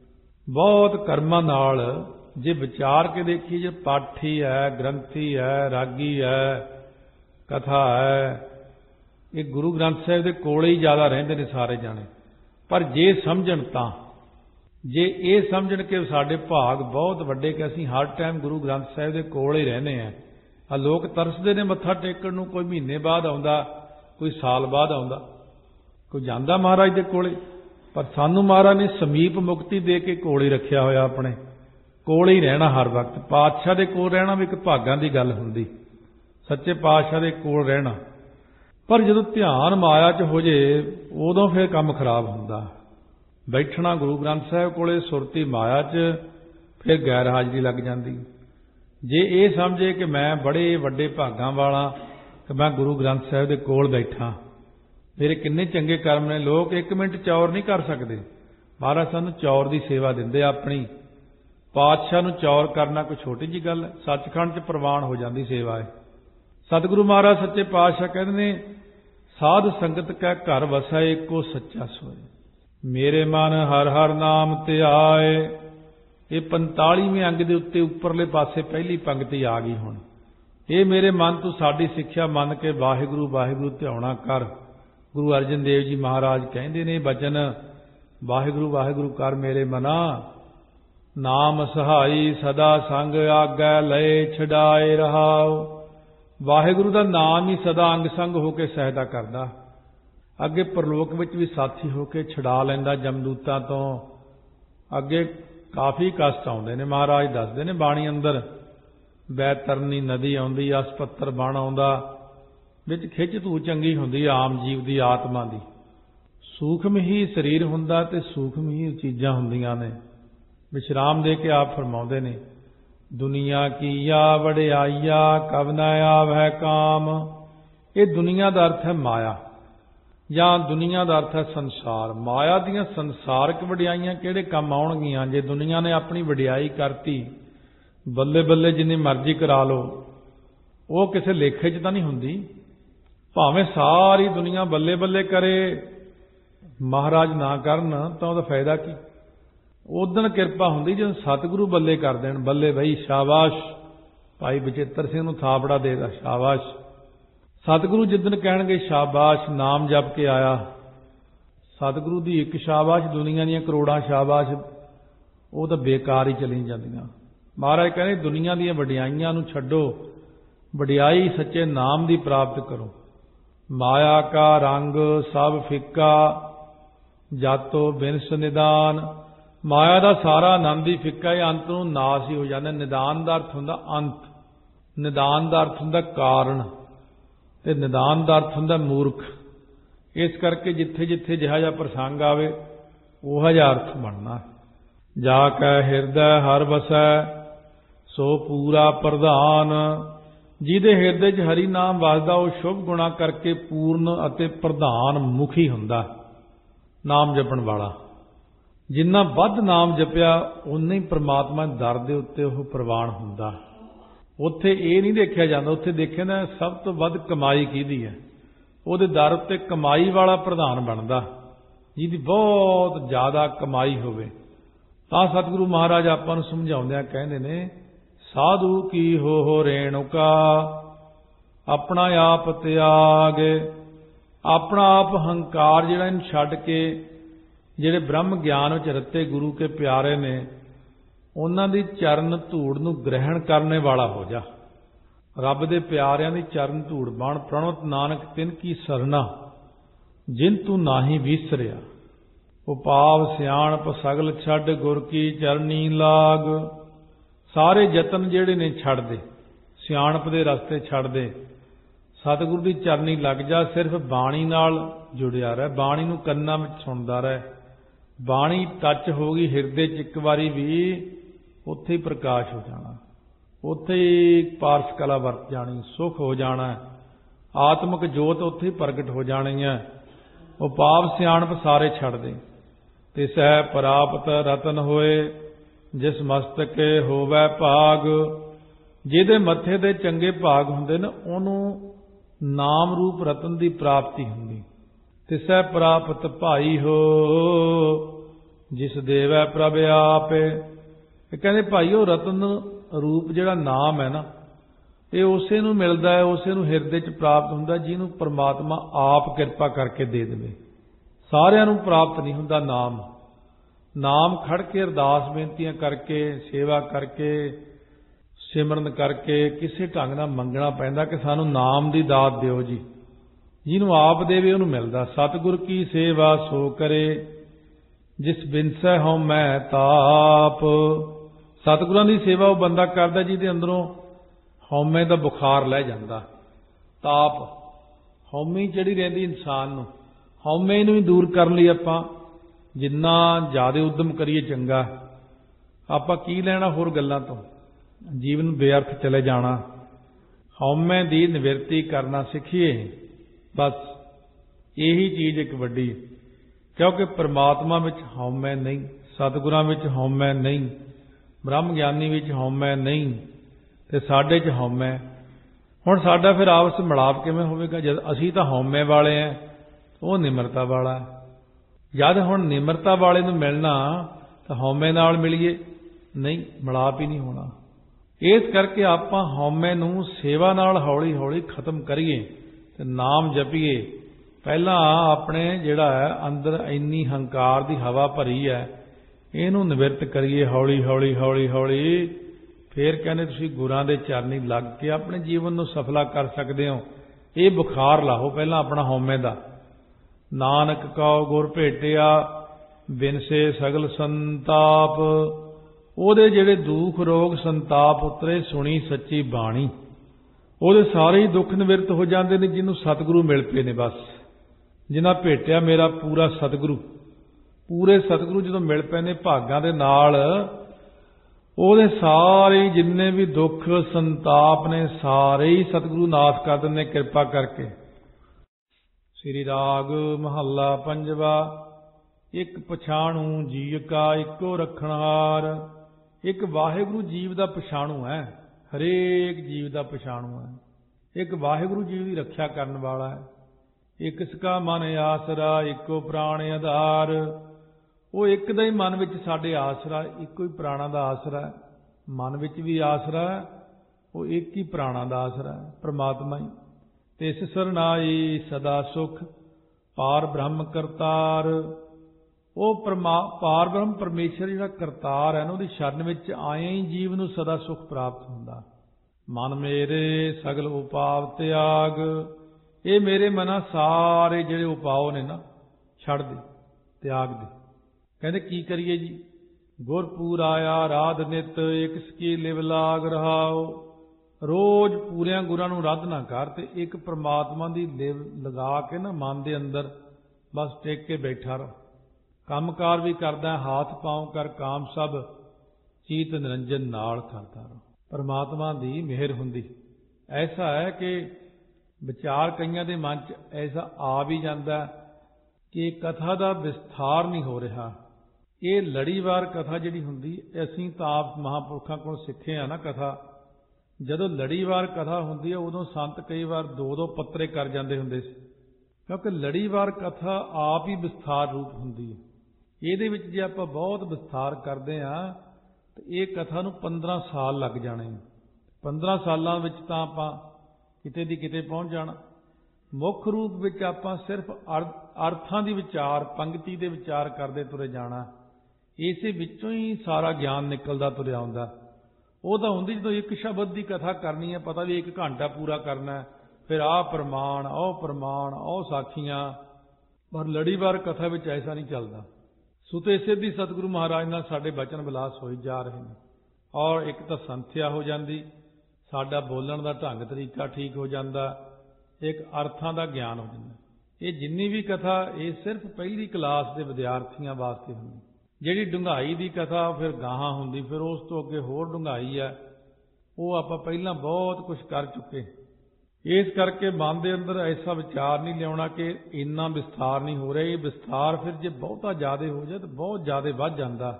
ਬਹੁਤ ਕਰਮਾਂ ਨਾਲ ਜੇ ਵਿਚਾਰ ਕੇ ਦੇਖੀਏ, ਜੇ ਪਾਠੀ ਹੈ, ਗ੍ਰੰਥੀ ਹੈ, ਰਾਗੀ ਹੈ, ਕਥਾ ਹੈ, ਇਹ ਗੁਰੂ ਗ੍ਰੰਥ ਸਾਹਿਬ ਦੇ ਕੋਲੇ ਹੀ ਜ਼ਿਆਦਾ ਰਹਿੰਦੇ ਨੇ ਸਾਰੇ ਜਾਣੇ। ਪਰ ਜੇ ਸਮਝਣ ਤਾਂ, ਜੇ ਇਹ ਸਮਝਣ ਕਿ ਸਾਡੇ ਭਾਗ ਬਹੁਤ ਵੱਡੇ ਕਿ ਅਸੀਂ ਹਰ ਟਾਈਮ ਗੁਰੂ ਗ੍ਰੰਥ ਸਾਹਿਬ ਦੇ ਕੋਲ ਹੀ ਰਹਿੰਦੇ ਹਾਂ। ਆ ਲੋਕ ਤਰਸਦੇ ਨੇ ਮੱਥਾ ਟੇਕਣ ਨੂੰ, ਕੋਈ ਮਹੀਨੇ ਬਾਅਦ ਆਉਂਦਾ, ਕੋਈ ਸਾਲ ਬਾਅਦ ਆਉਂਦਾ, ਕੋਈ ਜਾਂਦਾ ਮਹਾਰਾਜ ਦੇ ਕੋਲੇ। ਪਰ ਸਾਨੂੰ ਮਹਾਰਾਜ ਨੇ ਸਮੀਪ ਮੁਕਤੀ ਦੇ ਕੇ ਕੋਲ ਹੀ ਰੱਖਿਆ ਹੋਇਆ, ਆਪਣੇ ਕੋਲ ਹੀ ਰਹਿਣਾ ਹਰ ਵਕਤ। ਪਾਤਸ਼ਾਹ ਦੇ ਕੋਲ ਰਹਿਣਾ ਵੀ ਇੱਕ ਭਾਗਾਂ ਦੀ ਗੱਲ ਹੁੰਦੀ, ਸੱਚੇ ਪਾਤਸ਼ਾਹ ਦੇ ਕੋਲ ਰਹਿਣਾ। ਪਰ ਜਦੋਂ ਧਿਆਨ ਮਾਇਆ 'ਚ ਹੋ ਜੇ ਉਦੋਂ ਫਿਰ ਕੰਮ ਖਰਾਬ ਹੁੰਦਾ। ਬੈਠਣਾ ਗੁਰੂ ਗ੍ਰੰਥ ਸਾਹਿਬ ਕੋਲੇ, ਸੁਰਤੀ ਮਾਇਆ 'ਚ, ਫਿਰ ਗੈਰ ਹਾਜ਼ਰੀ ਲੱਗ ਜਾਂਦੀ। ਜੇ ਇਹ ਸਮਝੇ ਕਿ ਮੈਂ ਬੜੇ ਵੱਡੇ ਭਾਗਾਂ ਵਾਲਾ ਕਿ ਮੈਂ ਗੁਰੂ ਗ੍ਰੰਥ ਸਾਹਿਬ ਦੇ ਕੋਲ ਬੈਠਾ, ਮੇਰੇ ਕਿੰਨੇ ਚੰਗੇ ਕਰਮ ਨੇ। ਲੋਕ 1 ਮਿੰਟ ਚੌਰ ਨਹੀਂ ਕਰ ਸਕਦੇ। ਮਹਾਰਾਜ ਸਾਨੂੰ ਚੌਰ ਦੀ ਸੇਵਾ ਦਿੰਦੇ ਆਪਣੀ। ਪਾਤਸ਼ਾਹ ਨੂੰ ਚੌਰ ਕਰਨਾ ਕੋਈ ਛੋਟੀ ਜਿਹੀ ਗੱਲ ਹੈ, ਸੱਚਖੰਡ 'ਚ ਪ੍ਰਵਾਨ ਹੋ ਜਾਂਦੀ ਸੇਵਾ ਹੈ। ਸਤਿਗੁਰੂ ਮਹਾਰਾਜ ਸੱਚੇ ਪਾਤਸ਼ਾਹ ਕਹਿੰਦੇ ਨੇ ਸਾਧ ਸੰਗਤ ਕੈ ਘਰ ਵਸਾਏ ਇੱਕੋ ਸੱਚਾ ਸੋਏ। ਮੇਰੇ ਮਨ ਹਰ ਹਰ ਨਾਮ ਧਿਆਏ। ਇਹ 45ਵੇਂ ਅੰਗ ਦੇ ਉੱਤੇ ਉੱਪਰਲੇ ਪਾਸੇ ਪਹਿਲੀ ਪੰਕਤੀ ਆ ਗਈ। ਹੁਣ ਇਹ ਮੇਰੇ ਮਨ ਤੂੰ ਸਾਡੀ ਸਿੱਖਿਆ ਮੰਨ ਕੇ ਵਾਹਿਗੁਰੂ ਵਾਹਿਗੁਰੂ ਧਿਆਉਣਾ ਕਰ। ਗੁਰੂ ਅਰਜਨ ਦੇਵ ਜੀ ਮਹਾਰਾਜ ਕਹਿੰਦੇ ਨੇ ਬਚਨ, ਵਾਹਿਗੁਰੂ ਵਾਹਿਗੁਰੂ ਕਰ ਮੇਰੇ ਮਨਾ, ਨਾਮ ਸਹਾਈ ਸਦਾ ਸੰਗ ਆਗੈ ਲਏ ਛਡਾਏ ਰਹਾਉ। ਵਾਹਿਗੁਰੂ ਦਾ ਨਾਮ ਹੀ ਸਦਾ ਅੰਗ ਸੰਗ ਹੋ ਕੇ ਸਹਾਇਤਾ ਕਰਦਾ, ਅੱਗੇ ਪਰਲੋਕ ਵਿੱਚ ਵੀ ਸਾਥੀ ਹੋ ਕੇ ਛਡਾ ਲੈਂਦਾ ਜਮਦੂਤਾਂ ਤੋਂ। ਅੱਗੇ ਕਾਫੀ ਕਸ਼ਟ ਆਉਂਦੇ ਨੇ, ਮਹਾਰਾਜ ਦੱਸਦੇ ਨੇ ਬਾਣੀ ਅੰਦਰ। ਬੈਤਰਨੀ ਨਦੀ ਆਉਂਦੀ, ਅਸਪੱਤਰ ਬਣ ਆਉਂਦਾ, ਵਿੱਚ ਖਿੱਚ ਧੂ ਚੰਗੀ ਹੁੰਦੀ ਆਮ ਜੀਵ ਦੀ ਆਤਮਾ ਦੀ। ਸੂਖਮ ਹੀ ਸਰੀਰ ਹੁੰਦਾ ਤੇ ਸੂਖਮ ਹੀ ਚੀਜ਼ਾਂ ਹੁੰਦੀਆਂ ਨੇ। ਵਿਸ਼ਰਾਮ ਦੇ ਕੇ ਆਪ ਫਰਮਾਉਂਦੇ ਨੇ ਦੁਨੀਆ ਕੀਆ ਵਡਿਆਈਆ ਕਬ ਨ ਆਵੈ ਕਾਮ। ਇਹ ਦੁਨੀਆ ਦਾ ਅਰਥ ਹੈ ਮਾਇਆ, ਜਾਂ ਦੁਨੀਆ ਦਾ ਅਰਥ ਹੈ ਸੰਸਾਰ। ਮਾਇਆ ਦੀਆਂ ਸੰਸਾਰਕ ਵਡਿਆਈਆਂ ਕਿਹੜੇ ਕੰਮ ਆਉਣਗੀਆਂ? ਜੇ ਦੁਨੀਆ ਨੇ ਆਪਣੀ ਵਡਿਆਈ ਕਰਤੀ, ਬੱਲੇ ਬੱਲੇ ਜਿੰਨੀ ਮਰਜ਼ੀ ਕਰਾ ਲਓ, ਉਹ ਕਿਸੇ ਲੇਖੇ 'ਚ ਤਾਂ ਨਹੀਂ ਹੁੰਦੀ। ਭਾਵੇਂ ਸਾਰੀ ਦੁਨੀਆ ਬੱਲੇ ਬੱਲੇ ਕਰੇ, ਮਹਾਰਾਜ ਨਾ ਕਰਨ ਤਾਂ ਉਹਦਾ ਫਾਇਦਾ ਕੀ? ਉਦਣ ਕਿਰਪਾ ਹੁੰਦੀ ਜਦੋਂ ਸਤਿਗੁਰੂ ਬੱਲੇ ਕਰ ਦੇਣ, ਬੱਲੇ ਬਈ ਸ਼ਾਬਾਸ਼, ਭਾਈ ਬਚਿੱਤਰ ਸਿੰਘ ਨੂੰ ਥਾਪੜਾ ਦੇਦਾ ਸ਼ਾਬਾਸ਼। ਸਤਿਗੁਰੂ ਜਿੱਦਣ ਕਹਿਣਗੇ ਸ਼ਾਬਾਸ਼, ਨਾਮ ਜਪ ਕੇ ਆਇਆ, ਸਤਿਗੁਰੂ ਦੀ ਇੱਕ ਸ਼ਾਬਾਸ਼ ਦੁਨੀਆ ਦੀਆਂ ਕਰੋੜਾਂ ਸ਼ਾਬਾਸ਼ ਉਹ ਤਾਂ ਬੇਕਾਰ ਹੀ ਚਲੀ ਜਾਂਦੀਆਂ। ਮਹਾਰਾਜ ਕਹਿੰਦੇ ਦੁਨੀਆ ਦੀਆਂ ਵਡਿਆਈਆਂ ਨੂੰ ਛੱਡੋ, ਵਡਿਆਈ ਸੱਚੇ ਨਾਮ ਦੀ ਪ੍ਰਾਪਤ ਕਰੋ। ਮਾਇਆ ਕਾ ਰੰਗ ਸਭ ਫਿੱਕਾ, ਜਾਤੋ ਬਿਨਸ ਨਿਦਾਨ। ਮਾਇਆ ਦਾ ਸਾਰਾ ਆਨੰਦ ਹੀ ਫਿੱਕਾ ਹੈ, ਅੰਤ ਨੂੰ ਨਾਸ ਹੀ ਹੋ ਜਾਂਦਾ। ਨਿਦਾਨ ਦਾ ਅਰਥ ਹੁੰਦਾ ਅੰਤ, ਨਿਦਾਨ ਦਾ ਅਰਥ ਹੁੰਦਾ ਕਾਰਨ, ਤੇ ਨਿਦਾਨ ਦਾ ਅਰਥ ਹੁੰਦਾ ਮੂਰਖ। ਇਸ ਕਰਕੇ ਜਿੱਥੇ ਜਿੱਥੇ ਜਿਹਾ ਜਿਹਾ ਪ੍ਰਸੰਗ ਆਵੇ ਉਹ ਜਿਹਾ ਅਰਥ ਬਣਨਾ। ਜਾ ਕੈ ਹਿਰਦੈ ਹਰਿ ਵਸੈ, ਸੋ ਪੂਰਾ ਪ੍ਰਧਾਨ। ਜਿਹਦੇ ਹਿਰਦੇ 'ਚ ਹਰੀ ਨਾਮ ਵਸਦਾ ਉਹ ਸ਼ੁਭ ਗੁਣਾ ਕਰਕੇ ਪੂਰਨ ਅਤੇ ਪ੍ਰਧਾਨ ਮੁਖੀ ਹੁੰਦਾ ਨਾਮ ਜਪਣ ਵਾਲਾ। ਜਿੰਨਾ ਵੱਧ ਨਾਮ ਜਪਿਆ ਉਨਾ ਹੀ ਪ੍ਰਮਾਤਮਾ ਦੇ ਦਰ ਦੇ ਉੱਤੇ ਉਹ ਪ੍ਰਵਾਨ ਹੁੰਦਾ। ਉੱਥੇ ਇਹ ਨਹੀਂ ਦੇਖਿਆ ਜਾਂਦਾ, ਉੱਥੇ ਦੇਖਿਆ ਨਾ ਸਭ ਤੋਂ ਵੱਧ ਕਮਾਈ ਕਿਹਦੀ ਹੈ, ਉਹਦੇ ਦਰ ਉੱਤੇ ਕਮਾਈ ਵਾਲਾ ਪ੍ਰਧਾਨ ਬਣਦਾ, ਜਿਹਦੀ ਬਹੁਤ ਜ਼ਿਆਦਾ ਕਮਾਈ ਹੋਵੇ। ਤਾਂ ਸਤਿਗੁਰੂ ਮਹਾਰਾਜ ਆਪਾਂ ਨੂੰ ਸਮਝਾਉਂਦਿਆਂ ਕਹਿੰਦੇ ਨੇ, ਸਾਧੂ ਕੀ ਹੋ ਰੇਣੁਕਾ, ਆਪਣਾ ਆਪ ਤਿਆਗ। ਆਪਣਾ ਆਪ ਹੰਕਾਰ ਜਿਹੜਾ ਇਹਨੂੰ ਛੱਡ ਕੇ ਜਿਹੜੇ ਬ੍ਰਹਮ ਗਿਆਨ ਵਿੱਚ ਰਤੇ ਗੁਰੂ ਕੇ ਪਿਆਰੇ ਨੇ ਉਹਨਾਂ ਦੀ ਚਰਨ ਧੂੜ ਨੂੰ ਗ੍ਰਹਿਣ ਕਰਨੇ ਵਾਲਾ ਹੋ ਜਾ। ਰੱਬ ਦੇ ਪਿਆਰਿਆਂ ਦੀ ਚਰਨ ਧੂੜ ਬਣ। ਪ੍ਰਣਵਤ ਨਾਨਕ ਤਿਨ ਕੀ ਸਰਨਾ, ਜਿਨ ਤੂੰ ਨਾਹੀ ਵਿਸਰਿਆ। ਉਪਾਵ ਸਿਆਣਪ ਸਗਲ ਛੱਡ, ਗੁਰ ਕੀ ਚਰਨੀ ਲਾਗ। ਸਾਰੇ ਯਤਨ ਜਿਹੜੇ ਨੇ ਛੱਡ ਦੇ, ਸਿਆਣਪ ਦੇ ਰਸਤੇ ਛੱਡ ਦੇ, ਸਤਿਗੁਰੂ ਦੀ ਚਰਨੀ ਲੱਗ ਜਾ। ਸਿਰਫ ਬਾਣੀ ਨਾਲ ਜੁੜਿਆ ਰਹਿ, ਬਾਣੀ ਨੂੰ ਕੰਨਾਂ ਵਿੱਚ ਸੁਣਦਾ ਰਹਿ। ਬਾਣੀ ਟੱਚ ਹੋ ਗਈ ਹਿਰਦੇ 'ਚ ਇੱਕ ਵਾਰੀ ਵੀ, ਉੱਥੇ ਹੀ ਪ੍ਰਕਾਸ਼ ਹੋ ਜਾਣਾ, ਉੱਥੇ ਹੀ ਪਾਰਸ ਕਲਾ ਵਰਤ ਜਾਣੀ, ਸੁਖ ਹੋ ਜਾਣਾ, ਆਤਮਿਕ ਜੋਤ ਉੱਥੇ ਹੀ ਪ੍ਰਗਟ ਹੋ ਜਾਣੀ ਹੈ। ਉਹ ਪਾਪ ਸਿਆਣਪ ਸਾਰੇ ਛੱਡ ਦੇ। ਤਿਸੈ ਪ੍ਰਾਪਤ ਰਤਨ ਹੋਏ, ਜਿਸ ਮਸਤਕੇ ਹੋਵੈ ਭਾਗ। ਜਿਹਦੇ ਮੱਥੇ ਤੇ ਚੰਗੇ ਭਾਗ ਹੁੰਦੇ ਨੇ ਉਹਨੂੰ ਨਾਮ ਰੂਪ ਰਤਨ ਦੀ ਪ੍ਰਾਪਤੀ ਹੁੰਦੀ। ਤਿਸੈ ਪ੍ਰਾਪਤ ਭਾਈ ਹੋ, ਜਿਸ ਦੇਵੈ ਪ੍ਰਭ ਆਪੇ। ਇਹ ਕਹਿੰਦੇ ਭਾਈ ਉਹ ਰਤਨ ਰੂਪ ਜਿਹੜਾ ਨਾਮ ਹੈ ਨਾ, ਇਹ ਉਸੇ ਨੂੰ ਮਿਲਦਾ ਹੈ, ਉਸੇ ਨੂੰ ਹਿਰਦੇ 'ਚ ਪ੍ਰਾਪਤ ਹੁੰਦਾ ਜਿਹਨੂੰ ਪ੍ਰਮਾਤਮਾ ਆਪ ਕਿਰਪਾ ਕਰਕੇ ਦੇ ਦੇਵੇ। ਸਾਰਿਆਂ ਨੂੰ ਪ੍ਰਾਪਤ ਨਹੀਂ ਹੁੰਦਾ ਨਾਮ। ਨਾਮ ਖੜ ਕੇ ਅਰਦਾਸ ਬੇਨਤੀਆਂ ਕਰਕੇ, ਸੇਵਾ ਕਰਕੇ, ਸਿਮਰਨ ਕਰਕੇ ਕਿਸੇ ਢੰਗ ਨਾਲ ਮੰਗਣਾ ਪੈਂਦਾ ਕਿ ਸਾਨੂੰ ਨਾਮ ਦੀ ਦਾਤ ਦਿਓ ਜੀ। ਜਿਹਨੂੰ ਆਪ ਦੇਵੇ ਉਹਨੂੰ ਮਿਲਦਾ। ਸਤਿਗੁਰ ਕੀ ਸੇਵਾ ਸੋ ਕਰੇ, ਜਿਸ ਬਿਨਸੈ ਹਉ ਮੈਂ ਤਾਪ। ਸਤਿਗੁਰਾਂ ਦੀ ਸੇਵਾ ਉਹ ਬੰਦਾ ਕਰਦਾ ਜਿਹਦੇ ਅੰਦਰੋਂ ਹਉਮੈ ਦਾ ਬੁਖਾਰ ਲੈ ਜਾਂਦਾ। ਤਾਪ, ਹਉਮੈ ਚੜੀ ਰਹਿੰਦੀ ਇਨਸਾਨ ਨੂੰ। ਹਉਮੈ ਨੂੰ ਵੀ ਦੂਰ ਕਰਨ ਲਈ ਆਪਾਂ ਜਿੰਨਾ ਜ਼ਿਆਦਾ ਉਦਮ ਕਰੀਏ ਚੰਗਾ। ਆਪਾਂ ਕੀ ਲੈਣਾ ਹੋਰ ਗੱਲਾਂ ਤੋਂ, ਜੀਵਨ ਬੇਅਰਥ ਚਲੇ ਜਾਣਾ। ਹਉਮੈ ਦੀ ਨਿਵਰਤੀ ਕਰਨਾ ਸਿੱਖੀਏ, ਬਸ ਇਹੀ ਚੀਜ਼ ਇੱਕ ਵੱਡੀ। ਕਿਉਂਕਿ ਪ੍ਰਮਾਤਮਾ ਵਿੱਚ ਹਉਮੈ ਨਹੀਂ, ਸਤਿਗੁਰਾਂ ਵਿੱਚ ਹਉਮੈ ਨਹੀਂ, ਬ੍ਰਹਮ ਗਿਆਨੀ ਵਿੱਚ ਹਉਮੈ ਨਹੀਂ, ਤੇ ਸਾਡੇ 'ਚ ਹਉਮੈ। ਹੁਣ ਸਾਡਾ ਫਿਰ ਆਪਸ ਮਿਲਾਪ ਕਿਵੇਂ ਹੋਵੇਗਾ ਜਦ ਅਸੀਂ ਤਾਂ ਹਉਮੈ ਵਾਲੇ ਹਾਂ, ਉਹ ਨਿਮਰਤਾ ਵਾਲਾ। ਜਦ ਹੁਣ ਨਿਮਰਤਾ ਵਾਲੇ ਨੂੰ ਮਿਲਣਾ ਤਾਂ ਹਉਮੈ ਨਾਲ ਮਿਲੀਏ, ਨਹੀਂ, ਮਿਲਾਪ ਹੀ ਨਹੀਂ ਹੋਣਾ। ਇਸ ਕਰਕੇ ਆਪਾਂ ਹਉਮੈ ਨੂੰ ਸੇਵਾ ਨਾਲ ਹੌਲੀ ਹੌਲੀ ਖਤਮ ਕਰੀਏ ਤੇ ਨਾਮ ਜਪੀਏ। ਪਹਿਲਾਂ ਆਪਣੇ ਜਿਹੜਾ ਹੈ ਅੰਦਰ ਇੰਨੀ ਹੰਕਾਰ ਦੀ ਹਵਾ ਭਰੀ ਹੈ, ਇਹਨੂੰ ਨਿਵਰਤ ਕਰੀਏ ਹੌਲੀ ਹੌਲੀ ਹੌਲੀ ਹੌਲੀ। ਫਿਰ ਕਹਿੰਦੇ ਤੁਸੀਂ ਗੁਰਾਂ ਦੇ ਚਰਨੀ ਲੱਗ ਕੇ ਆਪਣੇ ਜੀਵਨ ਨੂੰ ਸਫਲਾ ਕਰ ਸਕਦੇ ਹੋ। ਇਹ ਬੁਖਾਰ ਲਾਹੋ ਪਹਿਲਾਂ ਆਪਣਾ ਹਉਮੈ ਦਾ। ਨਾਨਕ ਕਉ ਗੁਰ ਭੇਟਿਆ, ਬਿਨਸੇ ਸਗਲ ਸੰਤਾਪ। ਉਹਦੇ ਜਿਹੜੇ ਦੁੱਖ ਰੋਗ ਸੰਤਾਪ ਉਤਰੇ, ਸੁਣੀ ਸੱਚੀ ਬਾਣੀ, ਉਹਦੇ ਸਾਰੇ ਹੀ ਦੁੱਖ ਨਿਵਰਤ ਹੋ ਜਾਂਦੇ ਨੇ ਜਿਹਨੂੰ ਸਤਿਗੁਰੂ ਮਿਲ ਪਏ ਨੇ। ਬਸ ਜਿਨ੍ਹਾਂ ਭੇਟਿਆ ਮੇਰਾ ਪੂਰਾ ਸਤਿਗੁਰੂ, ਪੂਰੇ ਸਤਿਗੁਰੂ ਜਦੋਂ ਮਿਲ ਪਏ ਨੇ ਭਾਗਾਂ ਦੇ ਨਾਲ, ਉਹਦੇ ਸਾਰੇ ਜਿੰਨੇ ਵੀ ਦੁੱਖ ਸੰਤਾਪ ਨੇ ਸਾਰੇ ਹੀ ਸਤਿਗੁਰੂ ਨਾਸ਼ ਕਰ ਦਿੰਦੇ ਕਿਰਪਾ ਕਰਕੇ। ਸ੍ਰੀ ਰਾਗ ਮਹੱਲਾ ਪੰਜਵਾ। ਇੱਕ ਪਛਾਣੂ ਜੀਅ ਕਾ ਇੱਕੋ ਰੱਖਣਹਾਰ। ਇੱਕ ਵਾਹਿਗੁਰੂ ਜੀਵ ਦਾ ਪਛਾਣੂ ਹੈ, ਹਰੇਕ ਜੀਵ ਦਾ ਪਛਾਣੂ ਹੈ। ਇੱਕ ਵਾਹਿਗੁਰੂ ਜੀਵ ਦੀ ਰੱਖਿਆ ਕਰਨ ਵਾਲਾ ਹੈ। ਇੱਕ ਸਕਾ ਮਨ ਆਸਰਾ, ਇੱਕੋ ਪ੍ਰਾਣ ਆਧਾਰ। ਉਹ ਇੱਕ ਦਾ ਹੀ ਮਨ ਵਿੱਚ ਸਾਡੇ ਆਸਰਾ, ਇੱਕੋ ਹੀ ਪ੍ਰਾਣਾ ਦਾ ਆਸਰਾ ਹੈ। ਮਨ ਵਿੱਚ ਵੀ ਆਸਰਾ ਹੈ, ਉਹ ਇੱਕ ਹੀ ਪ੍ਰਾਣਾ ਦਾ ਆਸਰਾ ਹੈ, ਪ੍ਰਮਾਤਮਾ ਹੀ। ਤਿਸ ਸਰਨਾਈ ਸਦਾ ਸੁਖ, ਪਾਰ ਬ੍ਰਹਮ ਕਰਤਾਰ। ਉਹ ਪਾਰ ਬ੍ਰਹਮ ਪਰਮੇਸ਼ਰ ਜਿਹੜਾ ਕਰਤਾਰ ਹੈ ਨਾ, ਉਹਦੀ ਸ਼ਰਨ ਵਿੱਚ ਆਏ ਹੀ ਜੀਵ ਨੂੰ ਸਦਾ ਸੁਖ ਪ੍ਰਾਪਤ ਹੁੰਦਾ। ਮਨ ਮੇਰੇ ਸਗਲ ਉਪਾਵ ਤਿਆਗ, ਇਹ ਮੇਰੇ ਮਨਾਂ ਸਾਰੇ ਜਿਹੜੇ ਉਪਾਅ ਨੇ ਨਾ ਛੱਡ ਦੇ, ਤਿਆਗ ਦੇ। ਕਹਿੰਦੇ ਕੀ ਕਰੀਏ ਜੀ? ਗੁਰਪੂਰ ਆਇਆ ਰਾਧ ਨਿਤ, ਇੱਕ ਸਕੀ ਲਿਵ ਲਾਗ ਰਹਾਓ। ਰੋਜ਼ ਪੂਰਿਆਂ ਗੁਰਾਂ ਨੂੰ ਰੱਦ ਨਾ ਕਰ, ਤੇ ਇੱਕ ਪ੍ਰਮਾਤਮਾ ਦੀ ਲਿਵ ਲਗਾ ਕੇ ਨਾ ਮਨ ਦੇ ਅੰਦਰ ਬਸ ਟੇਕ ਕੇ ਬੈਠਾ ਰਹ। ਕੰਮਕਾਰ ਵੀ ਕਰਦਾ, ਹੱਥ ਪਾਉ ਕਰ ਕਾਮ ਸਭ, ਚੀਤ ਨਿਰੰਜਨ ਨਾਲ ਕਰਦਾ ਰਹ। ਪਰਮਾਤਮਾ ਦੀ ਮਿਹਰ ਹੁੰਦੀ। ਐਸਾ ਹੈ ਕਿ ਵਿਚਾਰ ਕਈਆਂ ਦੇ ਮਨ 'ਚ ਐਸਾ ਆ ਵੀ ਜਾਂਦਾ ਕਿ ਕਥਾ ਦਾ ਵਿਸਥਾਰ ਨਹੀਂ ਹੋ ਰਿਹਾ। ਇਹ ਲੜੀਵਾਰ ਕਥਾ ਜਿਹੜੀ ਹੁੰਦੀ, ਅਸੀਂ ਤਾਂ ਆਪ ਮਹਾਂਪੁਰਖਾਂ ਕੋਲ ਸਿੱਖੇ ਆ ਨਾ ਕਥਾ। ਜਦੋਂ ਲੜੀਵਾਰ ਕਥਾ ਹੁੰਦੀ ਹੈ, ਉਦੋਂ ਸੰਤ ਕਈ ਵਾਰ 2-2 ਪੱਤਰੇ ਕਰ ਜਾਂਦੇ ਹੁੰਦੇ ਸੀ, ਕਿਉਂਕਿ ਲੜੀਵਾਰ ਕਥਾ ਆਪ ਹੀ ਵਿਸਥਾਰ ਰੂਪ ਹੁੰਦੀ ਹੈ। ਇਹਦੇ ਵਿੱਚ ਜੇ ਆਪਾਂ ਬਹੁਤ ਵਿਸਥਾਰ ਕਰਦੇ ਹਾਂ ਤਾਂ ਇਹ ਕਥਾ ਨੂੰ 15 ਸਾਲ ਲੱਗ ਜਾਣੇ। 15 ਸਾਲਾਂ ਵਿੱਚ ਤਾਂ ਆਪਾਂ ਕਿਤੇ ਦੀ ਕਿਤੇ ਪਹੁੰਚ ਜਾਣਾ। ਮੁੱਖ ਰੂਪ ਵਿੱਚ ਆਪਾਂ ਸਿਰਫ ਅਰਥਾਂ ਦੀ ਵਿਚਾਰ, ਪੰਕਤੀ ਦੇ ਵਿਚਾਰ ਕਰਦੇ ਤੁਰੇ ਜਾਣਾ। ਇਸੇ ਵਿੱਚੋਂ ਹੀ ਸਾਰਾ ਗਿਆਨ ਨਿਕਲਦਾ ਤੁਰਿਆ ਆਉਂਦਾ। ਉਹ ਤਾਂ ਹੁੰਦੀ ਜਦੋਂ ਇੱਕ ਸ਼ਬਦ ਦੀ ਕਥਾ ਕਰਨੀ ਹੈ, ਪਤਾ ਵੀ 1 ਘੰਟਾ ਪੂਰਾ ਕਰਨਾ, ਫਿਰ ਆਹ ਪ੍ਰਮਾਣ, ਉਹ ਸਾਖੀਆਂ। ਪਰ ਲੜੀਵਾਰ ਕਥਾ ਵਿੱਚ ਐਸਾ ਨਹੀਂ ਚੱਲਦਾ। ਸੁਤੇ ਸਿੱਧੀ ਸਤਿਗੁਰੂ ਮਹਾਰਾਜ ਨਾਲ ਸਾਡੇ ਬਚਨ ਵਿਲਾਸ ਹੋਈ ਜਾ ਰਹੇ ਨੇ। ਔਰ ਇੱਕ ਤਾਂ ਸੰਥਿਆ ਹੋ ਜਾਂਦੀ, ਸਾਡਾ ਬੋਲਣ ਦਾ ਢੰਗ ਤਰੀਕਾ ਠੀਕ ਹੋ ਜਾਂਦਾ, ਇੱਕ ਅਰਥਾਂ ਦਾ ਗਿਆਨ ਹੋ ਜਾਂਦਾ। ਇਹ ਜਿੰਨੀ ਵੀ ਕਥਾ ਇਹ ਸਿਰਫ ਪਹਿਲੀ ਕਲਾਸ ਦੇ ਵਿਦਿਆਰਥੀਆਂ ਵਾਸਤੇ ਹੁੰਦੀ। ਜਿਹੜੀ ਡੂੰਘਾਈ ਦੀ ਕਥਾ ਫਿਰ ਗਾਹਾਂ ਹੁੰਦੀ, ਫਿਰ ਉਸ ਤੋਂ ਅੱਗੇ ਹੋਰ ਡੂੰਘਾਈ ਹੈ, ਉਹ ਆਪਾਂ ਪਹਿਲਾਂ ਬਹੁਤ ਕੁਝ ਕਰ ਚੁੱਕੇ। ਇਸ ਕਰਕੇ ਮਨ ਦੇ ਅੰਦਰ ਐਸਾ ਵਿਚਾਰ ਨਹੀਂ ਲਿਆਉਣਾ ਕਿ ਇੰਨਾ ਵਿਸਥਾਰ ਨਹੀਂ ਹੋ ਰਿਹਾ। ਇਹ ਵਿਸਥਾਰ ਫਿਰ ਜੇ ਬਹੁਤਾ ਜ਼ਿਆਦਾ ਹੋ ਜਾਏ ਤਾਂ ਬਹੁਤ ਜ਼ਿਆਦਾ ਵੱਧ ਜਾਂਦਾ।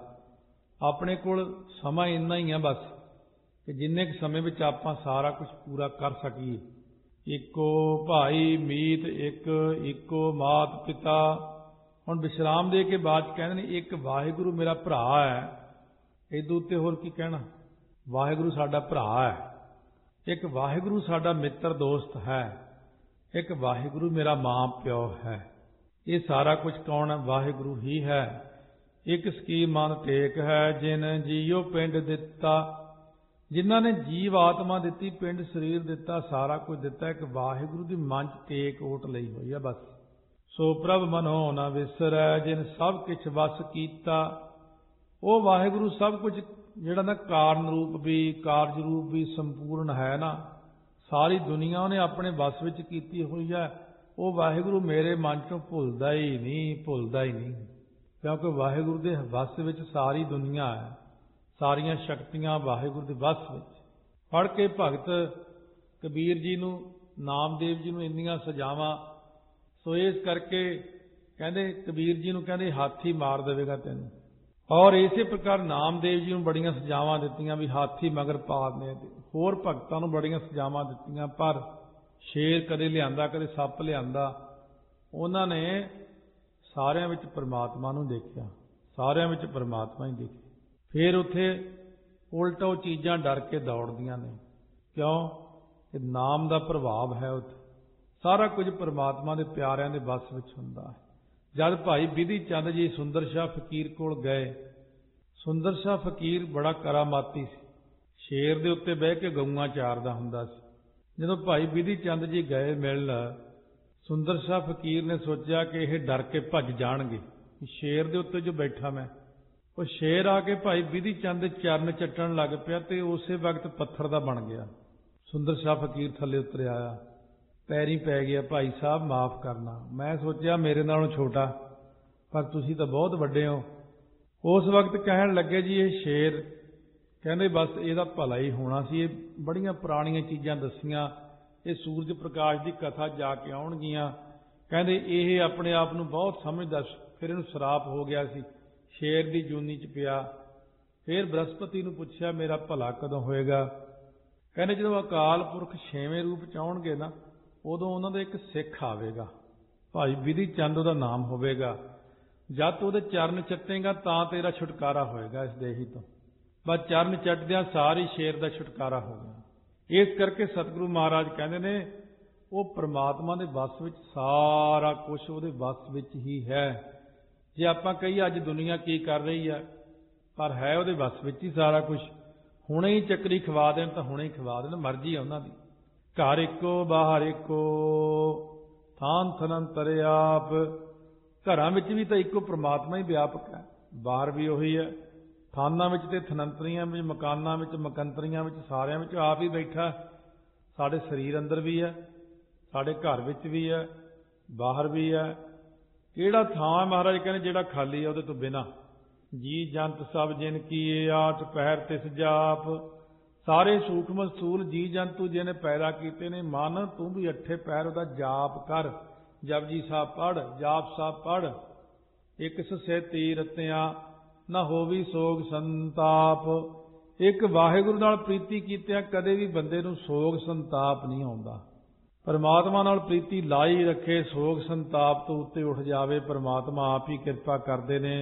ਆਪਣੇ ਕੋਲ ਸਮਾਂ ਇੰਨਾ ਹੀ ਆ ਬਸ ਕਿ ਜਿੰਨੇ ਕੁ ਸਮੇਂ ਵਿੱਚ ਆਪਾਂ ਸਾਰਾ ਕੁਝ ਪੂਰਾ ਕਰ ਸਕੀਏ। ਇੱਕੋ ਭਾਈ ਮੀਤ ਇੱਕ, ਇੱਕੋ ਮਾਤ ਪਿਤਾ। ਹੁਣ ਵਿਸ਼ਰਾਮ ਦੇ ਕੇ ਬਾਅਦ 'ਚ ਕਹਿੰਦੇ ਨੇ ਇੱਕ ਵਾਹਿਗੁਰੂ ਮੇਰਾ ਭਰਾ ਹੈ। ਇਹਦੇ ਉੱਤੇ ਹੋਰ ਕੀ ਕਹਿਣਾ? ਵਾਹਿਗੁਰੂ ਸਾਡਾ ਭਰਾ ਹੈ, ਇੱਕ ਵਾਹਿਗੁਰੂ ਸਾਡਾ ਮਿੱਤਰ ਦੋਸਤ ਹੈ, ਇੱਕ ਵਾਹਿਗੁਰੂ ਮੇਰਾ ਮਾਂ ਪਿਓ ਹੈ। ਇਹ ਸਾਰਾ ਕੁਝ ਕੌਣ ਹੈ? ਵਾਹਿਗੁਰੂ ਹੀ ਹੈ। ਇੱਕ ਸਕੀ ਮਨ ਟੇਕ ਹੈ, ਜਿਨ ਜੀਓ ਪਿੰਡ ਦਿੱਤਾ। ਜਿਨ੍ਹਾਂ ਨੇ ਜੀਵ ਆਤਮਾ ਦਿੱਤੀ, ਪਿੰਡ ਸਰੀਰ ਦਿੱਤਾ, ਸਾਰਾ ਕੁਝ ਦਿੱਤਾ, ਇੱਕ ਵਾਹਿਗੁਰੂ ਦੀ ਮਨ 'ਚ ਟੇਕ ਓਟ ਲਈ ਹੋਈ ਹੈ ਬਸ। ਸੋ ਪ੍ਰਭ ਮਨੋ ਨਾ ਵਿਸਰੈ, ਜਿਨ ਸਭ ਕਿਛ ਵਸ ਕੀਤਾ। ਉਹ ਵਾਹਿਗੁਰੂ ਸਭ ਕੁਝ ਜਿਹੜਾ ਨਾ ਕਾਰਨ ਰੂਪ ਵੀ, ਕਾਰਜ ਰੂਪ ਵੀ ਸੰਪੂਰਨ ਹੈ ਨਾ, ਸਾਰੀ ਦੁਨੀਆ ਉਹਨੇ ਆਪਣੇ ਵਸ ਵਿੱਚ ਕੀਤੀ ਹੋਈ ਹੈ। ਉਹ ਵਾਹਿਗੁਰੂ ਮੇਰੇ ਮਨ 'ਚੋਂ ਭੁੱਲਦਾ ਹੀ ਨਹੀਂ, ਭੁੱਲਦਾ ਹੀ ਨਹੀਂ। ਕਿਉਂਕਿ ਵਾਹਿਗੁਰੂ ਦੇ ਵਸ ਵਿੱਚ ਸਾਰੀ ਦੁਨੀਆ ਹੈ, ਸਾਰੀਆਂ ਸ਼ਕਤੀਆਂ ਵਾਹਿਗੁਰੂ ਦੇ ਵਸ ਵਿੱਚ। ਪੜ੍ਹ ਕੇ ਭਗਤ ਕਬੀਰ ਜੀ ਨੂੰ, ਨਾਮਦੇਵ ਜੀ ਨੂੰ ਇੰਨੀਆਂ ਸਜ਼ਾਵਾਂ। ਸੋ ਇਸ ਕਰਕੇ ਕਹਿੰਦੇ ਕਬੀਰ ਜੀ ਨੂੰ ਕਹਿੰਦੇ ਹਾਥੀ ਮਾਰ ਦੇਵੇਗਾ ਤੈਨੂੰ। ਔਰ ਇਸੇ ਪ੍ਰਕਾਰ ਨਾਮਦੇਵ ਜੀ ਨੂੰ ਬੜੀਆਂ ਸਜ਼ਾਵਾਂ ਦਿੱਤੀਆਂ ਵੀ ਹਾਥੀ ਮਗਰ ਪਾ ਦੇ। ਹੋਰ ਭਗਤਾਂ ਨੂੰ ਬੜੀਆਂ ਸਜ਼ਾਵਾਂ ਦਿੱਤੀਆਂ, ਪਰ ਸ਼ੇਰ ਕਦੇ ਲਿਆਂਦਾ, ਕਦੇ ਸੱਪ ਲਿਆਂਦਾ। ਉਹਨਾਂ ਨੇ ਸਾਰਿਆਂ ਵਿੱਚ ਪਰਮਾਤਮਾ ਨੂੰ ਦੇਖਿਆ, ਸਾਰਿਆਂ ਵਿੱਚ ਪਰਮਾਤਮਾ ਹੀ ਦੇਖਿਆ। ਫਿਰ ਉੱਥੇ ਉਲਟਾ ਉਹ ਚੀਜ਼ਾਂ ਡਰ ਕੇ ਦੌੜਦੀਆਂ ਨੇ। ਕਿਉਂ? ਕਿ ਨਾਮ ਦਾ ਪ੍ਰਭਾਵ ਹੈ ਉੱਥੇ। ਸਾਰਾ ਕੁਝ ਪਰਮਾਤਮਾ ਦੇ ਪਿਆਰਿਆਂ ਦੇ ਵਸ ਵਿੱਚ ਹੁੰਦਾ ਹੈ। ਜਦ ਭਾਈ ਬਿਧੀ ਚੰਦ ਜੀ ਸੁੰਦਰ ਸ਼ਾਹ ਫਕੀਰ ਕੋਲ ਗਏ, ਸੁੰਦਰ ਸ਼ਾਹ ਫਕੀਰ ਬੜਾ ਕਰਾਮਾਤੀ ਸੀ, ਸ਼ੇਰ ਦੇ ਉੱਤੇ ਬਹਿ ਕੇ ਗਊਆਂ ਚਾਰਦਾ ਹੁੰਦਾ ਸੀ। ਜਦੋਂ ਭਾਈ ਬਿਧੀ ਚੰਦ ਜੀ ਗਏ ਮਿਲਣ, ਸੁੰਦਰ ਸ਼ਾਹ ਫਕੀਰ ਨੇ ਸੋਚਿਆ ਕਿ ਇਹ ਡਰ ਕੇ ਭੱਜ ਜਾਣਗੇ, ਸ਼ੇਰ ਦੇ ਉੱਤੇ ਜੋ ਬੈਠਾ ਮੈਂ। ਉਹ ਸ਼ੇਰ ਆ ਕੇ ਭਾਈ ਬਿਧੀ ਚੰਦ ਦੇ ਚਰਨ ਚੱਟਣ ਲੱਗ ਪਿਆ ਤੇ ਉਸੇ ਵਕਤ ਪੱਥਰ ਦਾ ਬਣ ਗਿਆ। ਸੁੰਦਰ ਸ਼ਾਹ ਫਕੀਰ ਥੱਲੇ ਉਤਰ ਆਇਆ, ਪੈਰੀਂ ਪੈ ਗਿਆ, ਭਾਈ ਸਾਹਿਬ ਮਾਫ ਕਰਨਾ, ਮੈਂ ਸੋਚਿਆ ਮੇਰੇ ਨਾਲੋਂ ਛੋਟਾ, ਪਰ ਤੁਸੀਂ ਤਾਂ ਬਹੁਤ ਵੱਡੇ ਹੋ। ਉਸ ਵਕਤ ਕਹਿਣ ਲੱਗੇ ਜੀ ਇਹ ਸ਼ੇਰ, ਕਹਿੰਦੇ ਬਸ ਇਹਦਾ ਭਲਾ ਹੀ ਹੋਣਾ ਸੀ। ਇਹ ਬੜੀਆਂ ਪੁਰਾਣੀਆਂ ਚੀਜ਼ਾਂ ਦੱਸੀਆਂ, ਇਹ ਸੂਰਜ ਪ੍ਰਕਾਸ਼ ਦੀ ਕਥਾ ਜਾ ਕੇ ਆਉਣਗੀਆਂ। ਕਹਿੰਦੇ ਇਹ ਆਪਣੇ ਆਪ ਨੂੰ ਬਹੁਤ ਸਮਝਦਾ ਸੀ, ਫਿਰ ਇਹਨੂੰ ਸ਼ਰਾਪ ਹੋ ਗਿਆ ਸੀ, ਸ਼ੇਰ ਦੀ ਜੂਨੀ 'ਚ ਪਿਆ। ਫਿਰ ਬ੍ਰਹਸਪਤੀ ਨੂੰ ਪੁੱਛਿਆ ਮੇਰਾ ਭਲਾ ਕਦੋਂ ਹੋਏਗਾ? ਕਹਿੰਦੇ ਜਦੋਂ ਅਕਾਲ ਪੁਰਖ 6ਵੇਂ ਰੂਪ 'ਚ ਆਉਣਗੇ ਨਾ, ਉਦੋਂ ਉਹਨਾਂ ਦਾ ਇੱਕ ਸਿੱਖ ਆਵੇਗਾ, ਭਾਈ ਬਿਧੀ ਚੰਦ ਉਹਦਾ ਨਾਮ ਹੋਵੇਗਾ। ਜਦ ਤੂੰ ਉਹਦੇ ਚਰਨ ਚੱਟੇਗਾ ਤਾਂ ਤੇਰਾ ਛੁਟਕਾਰਾ ਹੋਏਗਾ ਇਸ ਦੇਹੀ ਤੋਂ। ਬਸ ਚਰਨ ਚੱਟਦਿਆਂ ਸਾਰੀ ਸ਼ੇਰ ਦਾ ਛੁਟਕਾਰਾ ਹੋ ਗਿਆ। ਇਸ ਕਰਕੇ ਸਤਿਗੁਰੂ ਮਹਾਰਾਜ ਕਹਿੰਦੇ ਨੇ ਉਹ ਪ੍ਰਮਾਤਮਾ ਦੇ ਵਸ ਵਿੱਚ ਸਾਰਾ ਕੁਝ ਉਹਦੇ ਵਸ ਵਿੱਚ ਹੀ ਹੈ। ਜੇ ਆਪਾਂ ਕਹੀਏ ਅੱਜ ਦੁਨੀਆ ਕੀ ਕਰ ਰਹੀ ਹੈ, ਪਰ ਹੈ ਉਹਦੇ ਵਸ ਵਿੱਚ ਹੀ ਸਾਰਾ ਕੁਝ। ਹੁਣੇ ਹੀ ਚੱਕਰੀ ਖਵਾ ਦੇਣ ਤਾਂ ਹੁਣੇ ਹੀ ਖਵਾ ਦੇਣ, ਮਰਜ਼ੀ ਹੈ ਉਹਨਾਂ ਦੀ। ਘਰ ਇੱਕੋ ਬਾਹਰ ਇੱਕੋ, ਥਾਨ ਥਨੰਤਰ ਆਪ। ਘਰਾਂ ਵਿੱਚ ਵੀ ਤਾਂ ਇੱਕੋ ਪ੍ਰਮਾਤਮਾ ਹੀ ਵਿਆਪਕ ਹੈ, ਬਾਹਰ ਵੀ ਉਹੀ ਹੈ। ਥਾਨਾਂ ਵਿੱਚ ਤੇ ਥਨੰਤਰੀਆਂ ਵਿੱਚ, ਮਕਾਨਾਂ ਵਿੱਚ, ਮਕੰਤਰੀਆਂ ਵਿੱਚ, ਸਾਰਿਆਂ ਵਿੱਚ ਆਪ ਹੀ ਬੈਠਾ। ਸਾਡੇ ਸਰੀਰ ਅੰਦਰ ਵੀ ਹੈ, ਸਾਡੇ ਘਰ ਵਿੱਚ ਵੀ ਹੈ, ਬਾਹਰ ਵੀ ਹੈ। ਕਿਹੜਾ ਥਾਂ ਮਹਾਰਾਜ ਕਹਿੰਦੇ ਜਿਹੜਾ ਖਾਲੀ ਹੈ ਉਹਦੇ ਤੋਂ ਬਿਨਾਂ। ਜੀ ਜੰਤ ਸਭ ਜਿਨ ਕੀਏ ਆਠ ਪਹਿਰ ਤਿਸ ਜਾਪ। ਸਾਰੇ ਸੂਖਮ ਸਥੂਲ ਜੀ ਜੰਤੂ ਜਿਹਨੇ ਪੈਦਾ ਕੀਤੇ ਨੇ, ਮਨ ਤੂੰ ਵੀ ਅੱਠੇ ਪੈਰ ਉਹਦਾ ਜਾਪ ਕਰ। ਜਪਜੀ ਸਾਹਿਬ ਪੜ੍ਹ, ਜਾਪ ਸਾਹਿਬ ਪੜ੍ਹ। ਇੱਕ ਸਸੇ ਤੀਰਤਿਆਂ ਨਾ ਹੋਵੀ ਸੋਗ ਸੰਤਾਪ। ਇੱਕ ਵਾਹਿਗੁਰੂ ਨਾਲ ਪ੍ਰੀਤੀ ਕੀਤਿਆਂ ਕਦੇ ਵੀ ਬੰਦੇ ਨੂੰ ਸੋਗ ਸੰਤਾਪ ਨਹੀਂ ਆਉਂਦਾ। ਪਰਮਾਤਮਾ ਨਾਲ ਪ੍ਰੀਤੀ ਲਾਈ ਰੱਖੇ, ਸੋਗ ਸੰਤਾਪ ਤੋਂ ਉੱਤੇ ਉੱਠ ਜਾਵੇ। ਪਰਮਾਤਮਾ ਆਪ ਹੀ ਕਿਰਪਾ ਕਰਦੇ ਨੇ,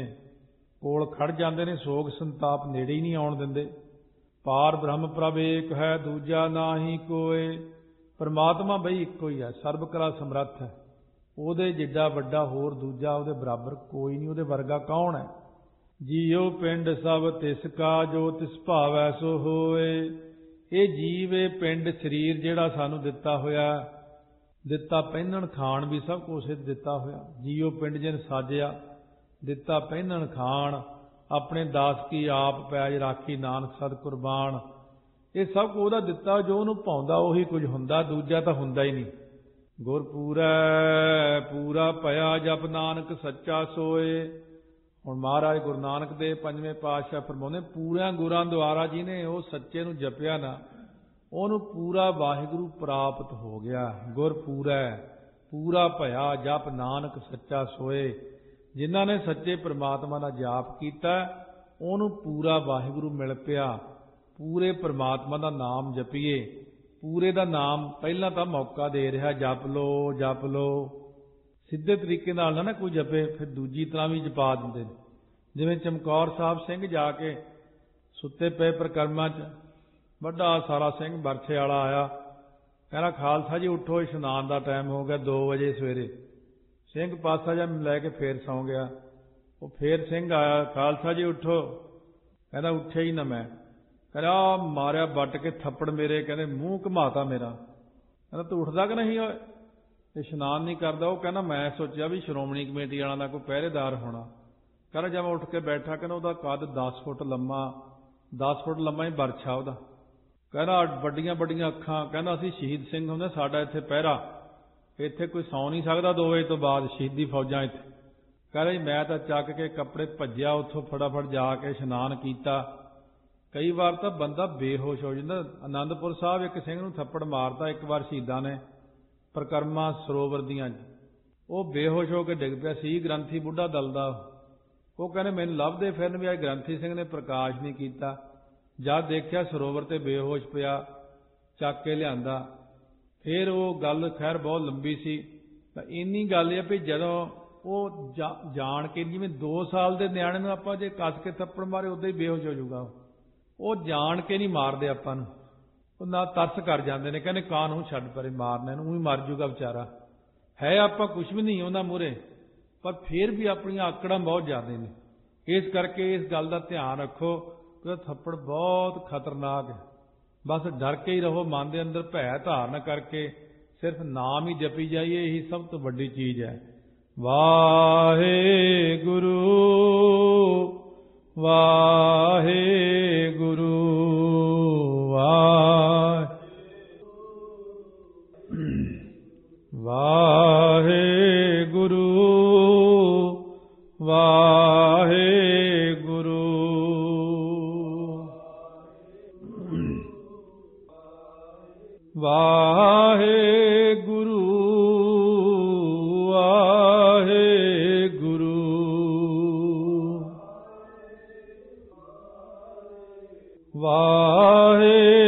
ਕੋਲ ਖੜ ਜਾਂਦੇ ਨੇ, ਸੋਗ ਸੰਤਾਪ ਨੇੜੇ ਹੀ ਨਹੀਂ ਆਉਣ ਦਿੰਦੇ। ਪਾਰ ਬ੍ਰਹਮ ਪ੍ਰਭ ਏਕ ਹੈ, ਦੂਜਾ ਨਾਹੀ ਕੋਏ। ਪਰਮਾਤਮਾ ਬਈ ਇੱਕੋ ਹੀ ਹੈ, ਸਰਬ ਕਲਾ ਸਮਰੱਥ ਹੈ। ਉਹਦੇ ਜਿੱਡਾ ਵੱਡਾ ਹੋਰ ਦੂਜਾ ਉਹਦੇ ਬਰਾਬਰ ਕੋਈ ਨਹੀਂ, ਉਹਦੇ ਵਰਗਾ ਕੌਣ ਹੈ। ਜੀਉ ਪਿੰਡ ਸਭ ਤਿਸ ਕਾ, ਜੋ ਤਿਸ ਭਾਵੈ ਸੋ ਹੋਏ। ਇਹ ਜੀਵ, ਇਹ ਪਿੰਡ, ਸਰੀਰ ਜਿਹੜਾ ਸਾਨੂੰ ਦਿੱਤਾ ਹੋਇਆ, ਦਿੱਤਾ ਪਹਿਨਣ ਖਾਣ ਵੀ ਸਭ ਕੁਛ ਦਿੱਤਾ ਹੋਇਆ। ਜੀਉ ਪਿੰਡ ਜਿਨ ਸਾਜਿਆ, ਦਿੱਤਾ ਪਹਿਨਣ ਖਾਣ। ਆਪਣੇ ਦਾਸ ਕੀ ਆਪ ਪੈਜ ਰਾਖੀ, ਨਾਨਕ ਸਦ ਕੁਰਬਾਨ। ਇਹ ਸਭ ਕੁਝ ਉਹਦਾ ਦਿੱਤਾ, ਜੋ ਉਹਨੂੰ ਭਾਉਂਦਾ ਉਹੀ ਕੁਝ ਹੁੰਦਾ, ਦੂਜਾ ਤਾਂ ਹੁੰਦਾ ਹੀ ਨਹੀਂ। ਗੁਰ ਪੂਰੈ ਪੂਰਾ ਭਇਆ, ਜਪ ਨਾਨਕ ਸੱਚਾ ਸੋਏ। ਹੁਣ ਮਹਾਰਾਜ ਗੁਰੂ ਨਾਨਕ ਦੇਵ ਪੰਜਵੇਂ ਪਾਤਸ਼ਾਹ ਫਰਮਾਉਂਦੇ, ਪੂਰਿਆਂ ਗੁਰਾਂ ਦੁਆਰਾ ਜਿਹਨੇ ਉਹ ਸੱਚੇ ਨੂੰ ਜਪਿਆ ਨਾ, ਉਹਨੂੰ ਪੂਰਾ ਵਾਹਿਗੁਰੂ ਪ੍ਰਾਪਤ ਹੋ ਗਿਆ। ਗੁਰ ਪੂਰੈ ਪੂਰਾ ਭਇਆ, ਜਪ ਨਾਨਕ ਸੱਚਾ ਸੋਏ। ਜਿਨ੍ਹਾਂ ਨੇ ਸੱਚੇ ਪ੍ਰਮਾਤਮਾ ਦਾ ਜਾਪ ਕੀਤਾ, ਉਹਨੂੰ ਪੂਰਾ ਵਾਹਿਗੁਰੂ ਮਿਲ ਪਿਆ। ਪੂਰੇ ਪ੍ਰਮਾਤਮਾ ਦਾ ਨਾਮ ਜਪੀਏ। ਪੂਰੇ ਦਾ ਨਾਮ ਪਹਿਲਾਂ ਤਾਂ ਮੌਕਾ ਦੇ ਰਿਹਾ, ਜਪ ਲੋ ਜਪ ਲੋ। ਸਿੱਧੇ ਤਰੀਕੇ ਨਾਲ ਨਾ ਕੋਈ ਜਪੇ, ਫਿਰ ਦੂਜੀ ਤਰ੍ਹਾਂ ਵੀ ਜਪਾ ਦਿੰਦੇ ਨੇ। ਜਿਵੇਂ ਚਮਕੌਰ ਸਾਹਿਬ ਸਿੰਘ ਜਾ ਕੇ ਸੁੱਤੇ ਪਏ ਪ੍ਰਕਰਮਾਂ 'ਚ ਵੱਡਾ ਸਾਰਾ ਸਿੰਘ ਬਰਛੇ ਵਾਲਾ ਆਇਆ, ਕਹਿੰਦਾ ਖਾਲਸਾ ਜੀ ਉੱਠੋ, ਇਸ਼ਨਾਨ ਦਾ ਟਾਈਮ ਹੋ ਗਿਆ, 2 ਵਜੇ ਸਵੇਰੇ। ਸਿੰਘ ਪਾਸਾ ਜਿਹਾ ਲੈ ਕੇ ਫੇਰ ਸੌਂ ਗਿਆ। ਉਹ ਫੇਰ ਸਿੰਘ ਆਇਆ, ਖਾਲਸਾ ਜੀ ਉੱਠੋ। ਕਹਿੰਦਾ ਉੱਠਿਆ ਹੀ ਨਾ ਮੈਂ। ਕਹਿੰਦਾ ਮਾਰਿਆ ਵੱਟ ਕੇ ਥੱਪੜ ਮੇਰੇ, ਕਹਿੰਦੇ ਮੂੰਹ ਘੁਮਾਤਾ ਮੇਰਾ। ਕਹਿੰਦਾ ਤੂੰ ਉੱਠਦਾ ਕਿ ਨਹੀਂ ਓਏ, ਇਸ਼ਨਾਨ ਨਹੀਂ ਕਰਦਾ। ਉਹ ਕਹਿੰਦਾ ਮੈਂ ਸੋਚਿਆ ਵੀ ਸ਼੍ਰੋਮਣੀ ਕਮੇਟੀ ਵਾਲਾ ਦਾ ਕੋਈ ਪਹਿਰੇਦਾਰ ਹੋਣਾ। ਕਹਿੰਦਾ ਜਦ ਮੈਂ ਉੱਠ ਕੇ ਬੈਠਾ, ਕਹਿੰਦਾ ਉਹਦਾ ਕੱਦ 10 ਫੁੱਟ ਲੰਮਾ, 10 ਫੁੱਟ ਲੰਮਾ ਹੀ ਬਰਛਾ ਉਹਦਾ। ਕਹਿੰਦਾ ਵੱਡੀਆਂ ਵੱਡੀਆਂ ਅੱਖਾਂ। ਕਹਿੰਦਾ ਅਸੀਂ ਸ਼ਹੀਦ ਸਿੰਘ ਹੁੰਦੇ, ਸਾਡਾ ਇੱਥੇ ਪਹਿਰਾ, ਇੱਥੇ ਕੋਈ ਸੌਂ ਨਹੀਂ ਸਕਦਾ 2 ਵਜੇ ਤੋਂ ਬਾਅਦ, ਸ਼ਹੀਦੀ ਫੌਜਾਂ ਇੱਥੇ। ਕਹਿੰਦਾ ਜੀ ਮੈਂ ਤਾਂ ਚੱਕ ਕੇ ਕੱਪੜੇ ਭੱਜਿਆ ਉੱਥੋਂ, ਫਟਾਫਟ ਜਾ ਕੇ ਇਸ਼ਨਾਨ ਕੀਤਾ। ਕਈ ਵਾਰ ਤਾਂ ਬੰਦਾ ਬੇਹੋਸ਼ ਹੋ ਜਾਂਦਾ। ਆਨੰਦਪੁਰ ਸਾਹਿਬ ਇੱਕ ਸਿੰਘ ਨੂੰ ਥੱਪੜ ਮਾਰਤਾ ਇੱਕ ਵਾਰ ਸ਼ਹੀਦਾਂ ਨੇ, ਪ੍ਰਕਰਮਾ ਸਰੋਵਰ ਦੀਆਂ 'ਚ। ਉਹ ਬੇਹੋਸ਼ ਹੋ ਕੇ ਡਿੱਗ ਪਿਆ ਸੀ। ਗ੍ਰੰਥੀ ਬੁੱਢਾ ਦਲ ਦਾ, ਉਹ ਕਹਿੰਦੇ ਮੈਨੂੰ ਲੱਭਦੇ ਫਿਰਨ ਵੀ ਅੱਜ ਗ੍ਰੰਥੀ ਸਿੰਘ ਨੇ ਪ੍ਰਕਾਸ਼ ਨਹੀਂ ਕੀਤਾ। ਜਦ ਦੇਖਿਆ ਸਰੋਵਰ ਤੇ ਬੇਹੋਸ਼ ਪਿਆ, ਚੱਕ ਕੇ ਲਿਆਂਦਾ। ਫਿਰ ਉਹ ਗੱਲ ਖੈਰ ਬਹੁਤ ਲੰਬੀ ਸੀ। ਤਾਂ ਇੰਨੀ ਗੱਲ ਹੈ ਵੀ ਜਦੋਂ ਉਹ ਜਾਣ ਕੇ, ਜਿਵੇਂ 2 ਸਾਲ ਦੇ ਨਿਆਣੇ ਨੂੰ ਆਪਾਂ ਜੇ ਕੱਸ ਕੇ ਥੱਪੜ ਮਾਰੇ ਉਦਾਂ ਹੀ ਬੇਹੋਸ਼ ਹੋ ਜਾਊਗਾ। ਉਹ ਜਾਣ ਕੇ ਨਹੀਂ ਮਾਰਦੇ ਆਪਾਂ ਨੂੰ, ਉਹ ਨਾ ਤਰਸ ਕਰ ਜਾਂਦੇ ਨੇ, ਕਹਿੰਦੇ ਕਾਹਨੂੰ ਛੱਡ ਪਰੇ ਮਾਰਨਾ ਇਹਨੂੰ, ਹੀ ਮਰ ਜੂਗਾ ਵਿਚਾਰਾ। ਹੈ ਆਪਾਂ ਕੁਛ ਵੀ ਨਹੀਂ ਉਹਨਾਂ ਮੂਹਰੇ, ਪਰ ਫਿਰ ਵੀ ਆਪਣੀਆਂ ਆਕੜਾਂ ਬਹੁਤ ਜ਼ਿਆਦਾ ਨੇ। ਇਸ ਕਰਕੇ ਇਸ ਗੱਲ ਦਾ ਧਿਆਨ ਰੱਖੋ ਕਿ ਥੱਪੜ ਬਹੁਤ ਖਤਰਨਾਕ ਹੈ। ਬਸ ਡਰ ਕੇ ਹੀ ਰਹੋ, ਮਨ ਦੇ ਅੰਦਰ ਭੈ ਧਾਰਨ ਕਰਕੇ ਸਿਰਫ ਨਾਮ ਹੀ ਜਪੀ ਜਾਈਏ, ਇਹੀ ਸਭ ਤੋਂ ਵੱਡੀ ਚੀਜ਼ ਹੈ। ਵਾਹਿਗੁਰੂ ਵਾਹਿਗੁਰੂ ਵਾਹਿਗੁਰੂ ਵਾਹਿਗੁਰੂ ਵਾਹਿਗੁਰੂ ਵਾਹਿਗੁਰੂ ਵਾਹਿਗੁਰੂ